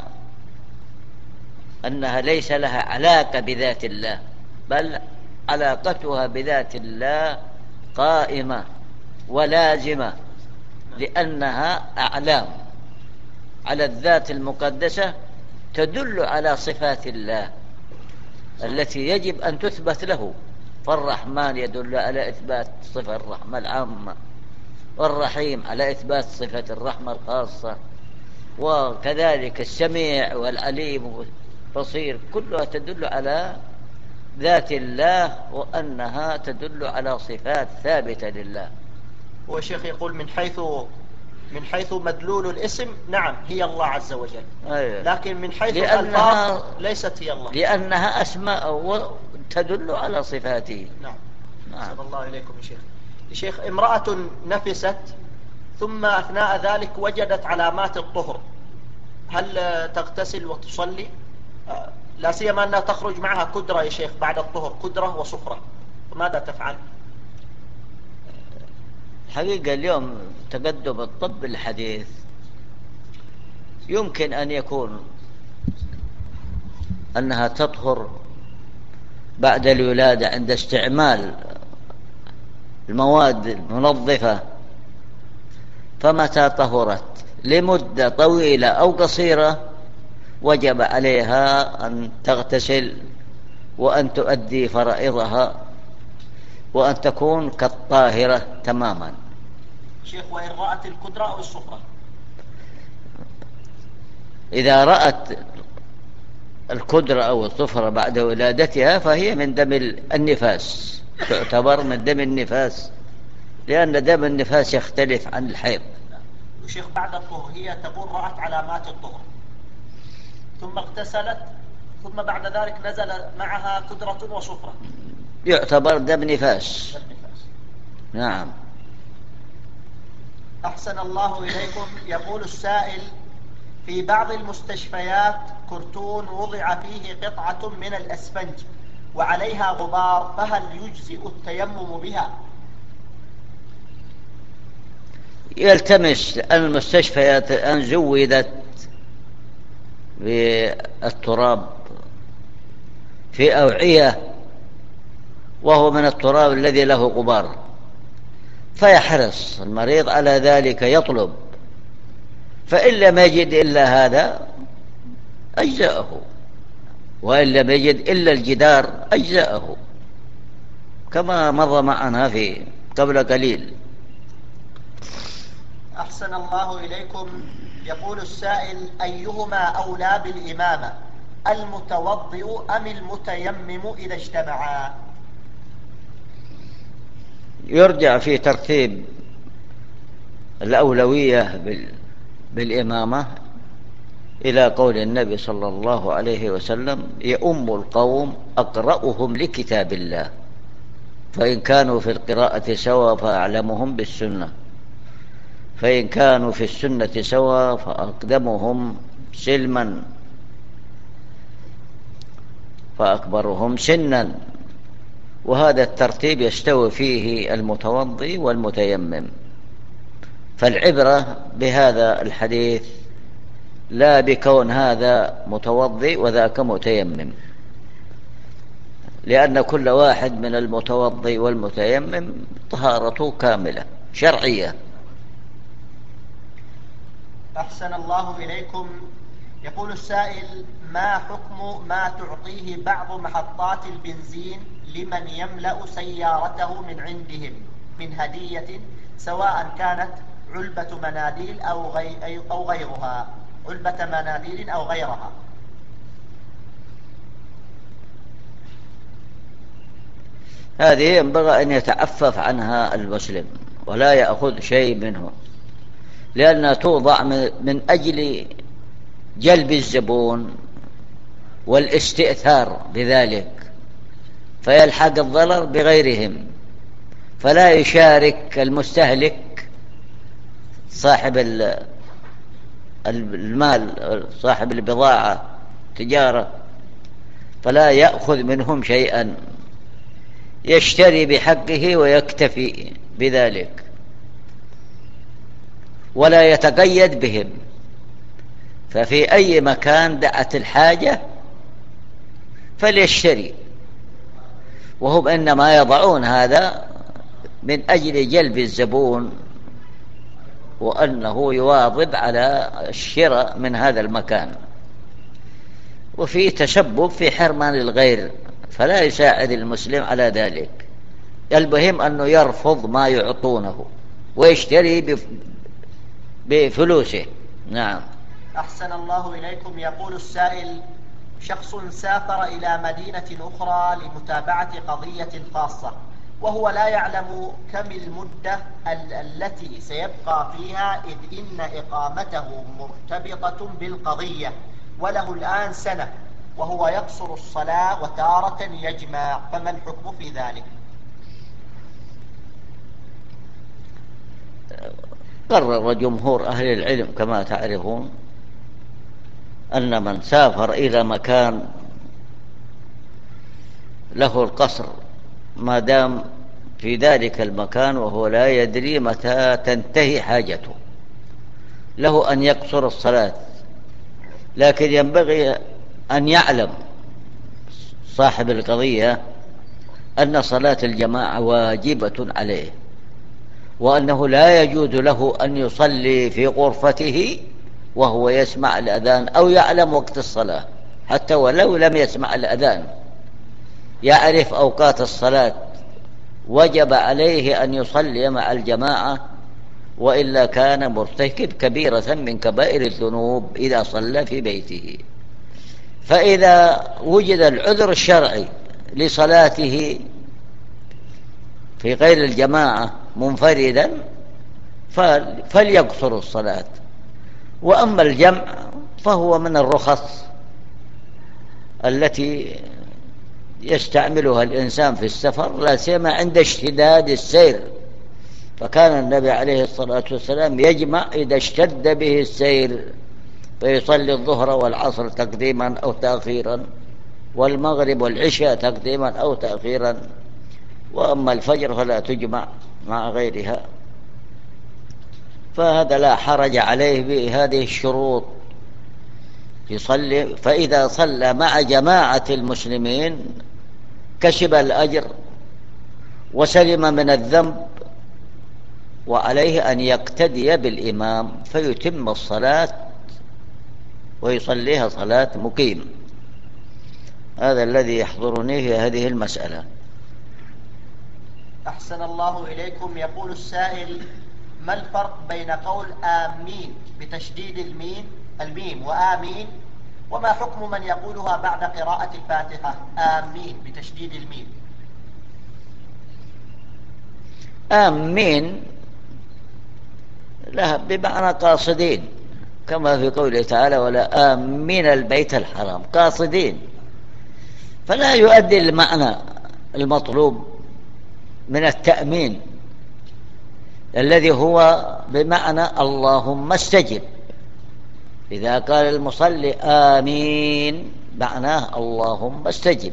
أنها ليس لها علاقة بذات الله، بل علاقتها بذات الله قائمة ولازمة، لأنها أعلام على الذات المقدسة تدل على صفات الله التي يجب أن تثبت له. فالرحمن يدل على إثبات صفة الرحمة العامة، والرحيم على إثبات صفة الرحمة الخاصة، وكذلك السميع والعليم والبصير كلها تدل على ذات الله، وأنها تدل على صفات ثابتة لله. والشيخ يقول من حيث مدلول الاسم نعم هي الله عز وجل، لكن من حيث الألفاظ ليست هي الله، لأنها أسماء تدل على صفاته. نعم. أحسن الله إليكم يا شيخ. امرأة نفست ثم أثناء ذلك وجدت علامات الطهر، هل تغتسل وتصلي؟ لا سيما أنها تخرج معها كدرة يا شيخ بعد الطهر، كدرة وصفرة، ماذا تفعل؟ حقيقة اليوم تقدم الطب الحديث يمكن أن يكون أنها تطهر بعد الولادة عند استعمال المواد المنظفة، فمتى طهرت لمدة طويلة أو قصيرة وجب عليها أن تغتسل وأن تؤدي فرائضها وأن تكون كالطاهرة تماما. شيخ، وإن رأت الكدرة أو الصفرة؟ إذا رأت الكدرة أو الصفرة بعد ولادتها فهي من دم النفاس، تعتبر من دم النفاس، لأن دم النفاس يختلف عن الحيض. شيخ، بعد الطهر هي تقول رأت علامات الطهر ثم اغتسلت ثم بعد ذلك نزل معها كدرة وصفرة، يعتبر دم نفاس. نعم. أحسن الله إليكم. يقول السائل: في بعض المستشفيات كرتون وضع فيه قطعة من الأسفنج وعليها غبار، فهل يجزئ التيمم بها؟ يلتمس المستشفيات أن زودت بالتراب في أوعية وهو من التراب الذي له غبار، فيحرص المريض على ذلك يطلب، فإن لم يجد إلا هذا أجزأه، وإن لم يجد إلا الجدار أجزأه، كما مضى معنا في قبل قليل. أحسن الله إليكم. يقول السائل: أيهما أولى بالإمامة، المتوضئ أم المتيمم إذا اجتمعا؟ يرجع في ترتيب الأولوية بالإمامة إلى قول النبي صلى الله عليه وسلم: يؤم القوم أقرأهم لكتاب الله، فإن كانوا في القراءة سوا فأعلمهم بالسنة، فإن كانوا في السنة سوا فأقدمهم سلما فأكبرهم سنا. وهذا الترتيب يستوي فيه المتوضي والمتيمم، فالعبرة بهذا الحديث لا بكون هذا متوضي وذاك متيمم، لأن كل واحد من المتوضي والمتيمم طهارته كاملة شرعية. أحسن الله إليكم. يقول السائل: ما حكم ما تعطيه بعض محطات البنزين لمن يملأ سيارته من عندهم من هدية، سواء كانت علبة مناديل أو غيرها، علبة مناديل أو غيرها؟ هذه ينبغي أن يتعفف عنها المسلم ولا يأخذ شيء منه، لأنها توضع من أجل جلب الزبون والاستئثار بذلك، فيلحق الضرر بغيرهم، فلا يشارك المستهلك صاحب المال صاحب البضاعة تجارة، فلا يأخذ منهم شيئا، يشتري بحقه ويكتفي بذلك ولا يتقيد بهم. ففي أي مكان دعت الحاجة فليشتري، وهم إنما يضعون هذا من أجل جلب الزبون وأنه يواظب على الشراء من هذا المكان، وفي تسبب في حرمان الغير، فلا يساعد المسلم على ذلك. المهم أنه يرفض ما يعطونه ويشتري بفلوسه. نعم. أحسن الله إليكم. يقول السائل: شخص سافر إلى مدينة أخرى لمتابعة قضية خاصة، وهو لا يعلم كم المدة التي سيبقى فيها، إذ إن إقامته مرتبطة بالقضية، وله الآن سنة، وهو يقصر الصلاة وتارة يجمع، فما الحكم في ذلك؟ قرر جمهور أهل العلم كما تعرفون أن من سافر إلى مكان له القصر ما دام في ذلك المكان وهو لا يدري متى تنتهي حاجته، له أن يقصر الصلاة، لكن ينبغي أن يعلم صاحب القضية أن صلاة الجماعة واجبة عليه، وأنه لا يجوز له أن يصلي في غرفته وهو يسمع الأذان أو يعلم وقت الصلاة، حتى ولو لم يسمع الأذان يعرف أوقات الصلاة، وجب عليه أن يصلي مع الجماعة، وإلا كان مرتكب كبيرة من كبائر الذنوب إذا صلى في بيته. فإذا وجد العذر الشرعي لصلاته في غير الجماعة منفردا فليقصر الصلاة. وأما الجمع فهو من الرخص التي يستعملها الإنسان في السفر، لا سيما عند اشتداد السير، فكان النبي عليه الصلاة والسلام يجمع إذا اشتد به السير، فيصلي الظهر والعصر تقديما أو تأخيرا، والمغرب والعشاء تقديما أو تأخيرا، وأما الفجر فلا تجمع مع غيرها. فهذا لا حرج عليه بهذه الشروط، يصلي، فإذا صلى مع جماعة المسلمين كسب الأجر وسلم من الذنب، وعليه أن يقتدي بالإمام فيتم الصلاة ويصليها صلاة مقيم. هذا الذي يحضرني في هذه المسألة. أحسن الله إليكم. يقول السائل: ما الفرق بين قول آمين بتشديد الميم وآمين، وما حكم من يقولها بعد قراءة الفاتحة آمين بتشديد الميم؟ آمين لها بمعنى قاصدين، كما في قوله تعالى: ولا آمين البيت الحرام، قاصدين، فلا يؤدي المعنى المطلوب من التأمين الذي هو بمعنى اللهم استجب. إذا قال المصلي آمين معناه اللهم استجب،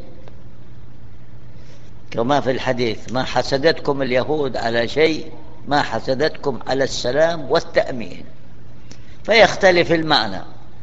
كما في الحديث: ما حسدتكم اليهود على شيء ما حسدتكم على السلام والتأمين، فيختلف المعنى.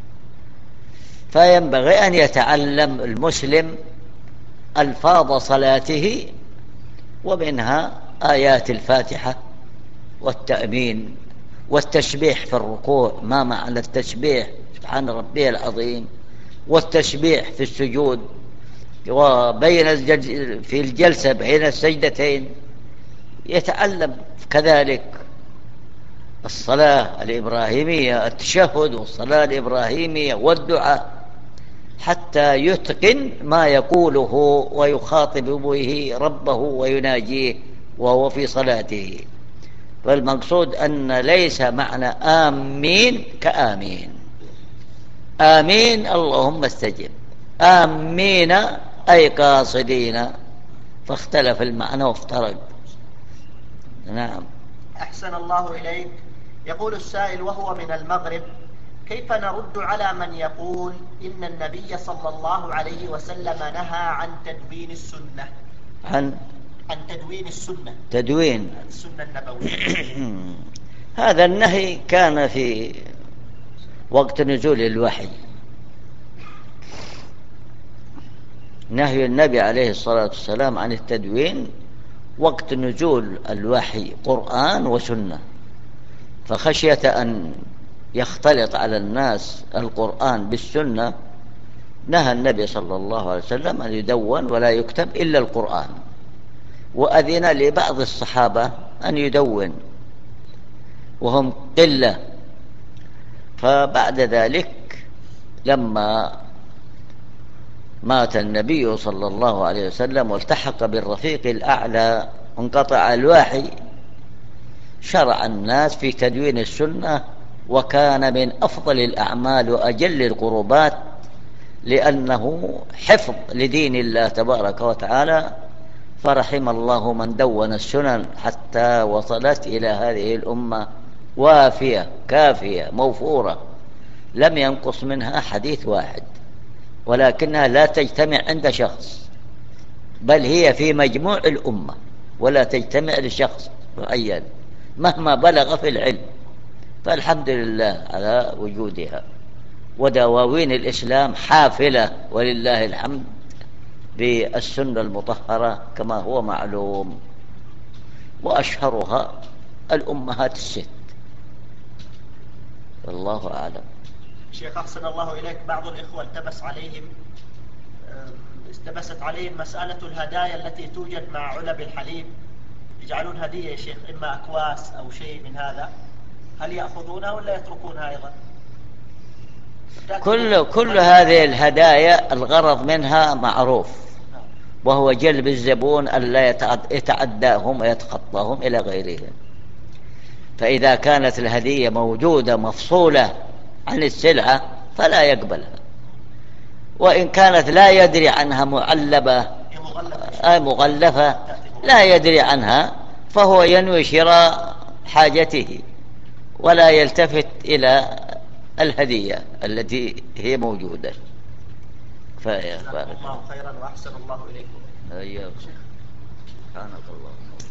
فينبغي أن يتعلم المسلم ألفاظ صلاته، ومنها آيات الفاتحة والتأمين والتسبيح في الركوع، ما معنى التسبيح؟ سبحان ربي العظيم. والتسبيح في السجود، وبين في الجلسة بين السجدتين. يتعلم كذلك الصلاة الإبراهيمية، التشهد والصلاة الإبراهيمية والدعاء، حتى يتقن ما يقوله ويخاطب به ربه ويناجيه وهو في صلاته. فالمقصود أن ليس معنى آمين كآمين. آمين اللهم استجب، آمين أي قاصدين، فاختلف المعنى وافترق. نعم. أحسن الله إليك. يقول السائل وهو من المغرب: كيف نرد على من يقول إن النبي صلى الله عليه وسلم نهى عن تدوين السنة؟ عن تدوين السنة، تدوين السنة النبوية. هذا النهي كان في وقت نزول الوحي، نهي النبي عليه الصلاة والسلام عن التدوين، وقت نزول الوحي قرآن وسنة، فخشية أن يختلط على الناس القرآن بالسنة نهى النبي صلى الله عليه وسلم أن يدون ولا يكتب إلا القرآن، وأذن لبعض الصحابة أن يدون وهم قلة. فبعد ذلك لما مات النبي صلى الله عليه وسلم والتحق بالرفيق الأعلى وانقطع الوحي، شرع الناس في تدوين السنة، وكان من أفضل الأعمال وأجل القربات، لأنه حفظ لدين الله تبارك وتعالى. فرحم الله من دون السنن حتى وصلت إلى هذه الأمة وافية كافية موفورة، لم ينقص منها حديث واحد، ولكنها لا تجتمع عند شخص، بل هي في مجموع الأمة ولا تجتمع لشخص معين مهما بلغ في العلم. فالحمد لله على وجودها. ودواوين الإسلام حافلة ولله الحمد بالسنة المطهرة كما هو معلوم، وأشهرها الأمهات الست، والله أعلم. شيخ أحسن الله إليك، بعض الإخوة التبست عليهم مسألة الهدايا التي توجد مع علب الحليب، يجعلون هدية يا شيخ إما أكواس أو شيء من هذا، هل يأخذونها ولا يتركونها أيضا؟ كل هذه الهدايا الغرض منها معروف، وهو جلب الزبون ألا يتعداهم ويتخطاهم إلى غيرهم. فإذا كانت الهدية موجودة مفصولة عن السلعة فلا يقبلها، وإن كانت لا يدري عنها مغلفة لا يدري عنها، فهو ينوي شراء حاجته ولا يلتفت إلى الهدية التي هي موجودة. جزاكم الله خيرا وأحسن الله إليكم. أيوة. سبحانك اللهم.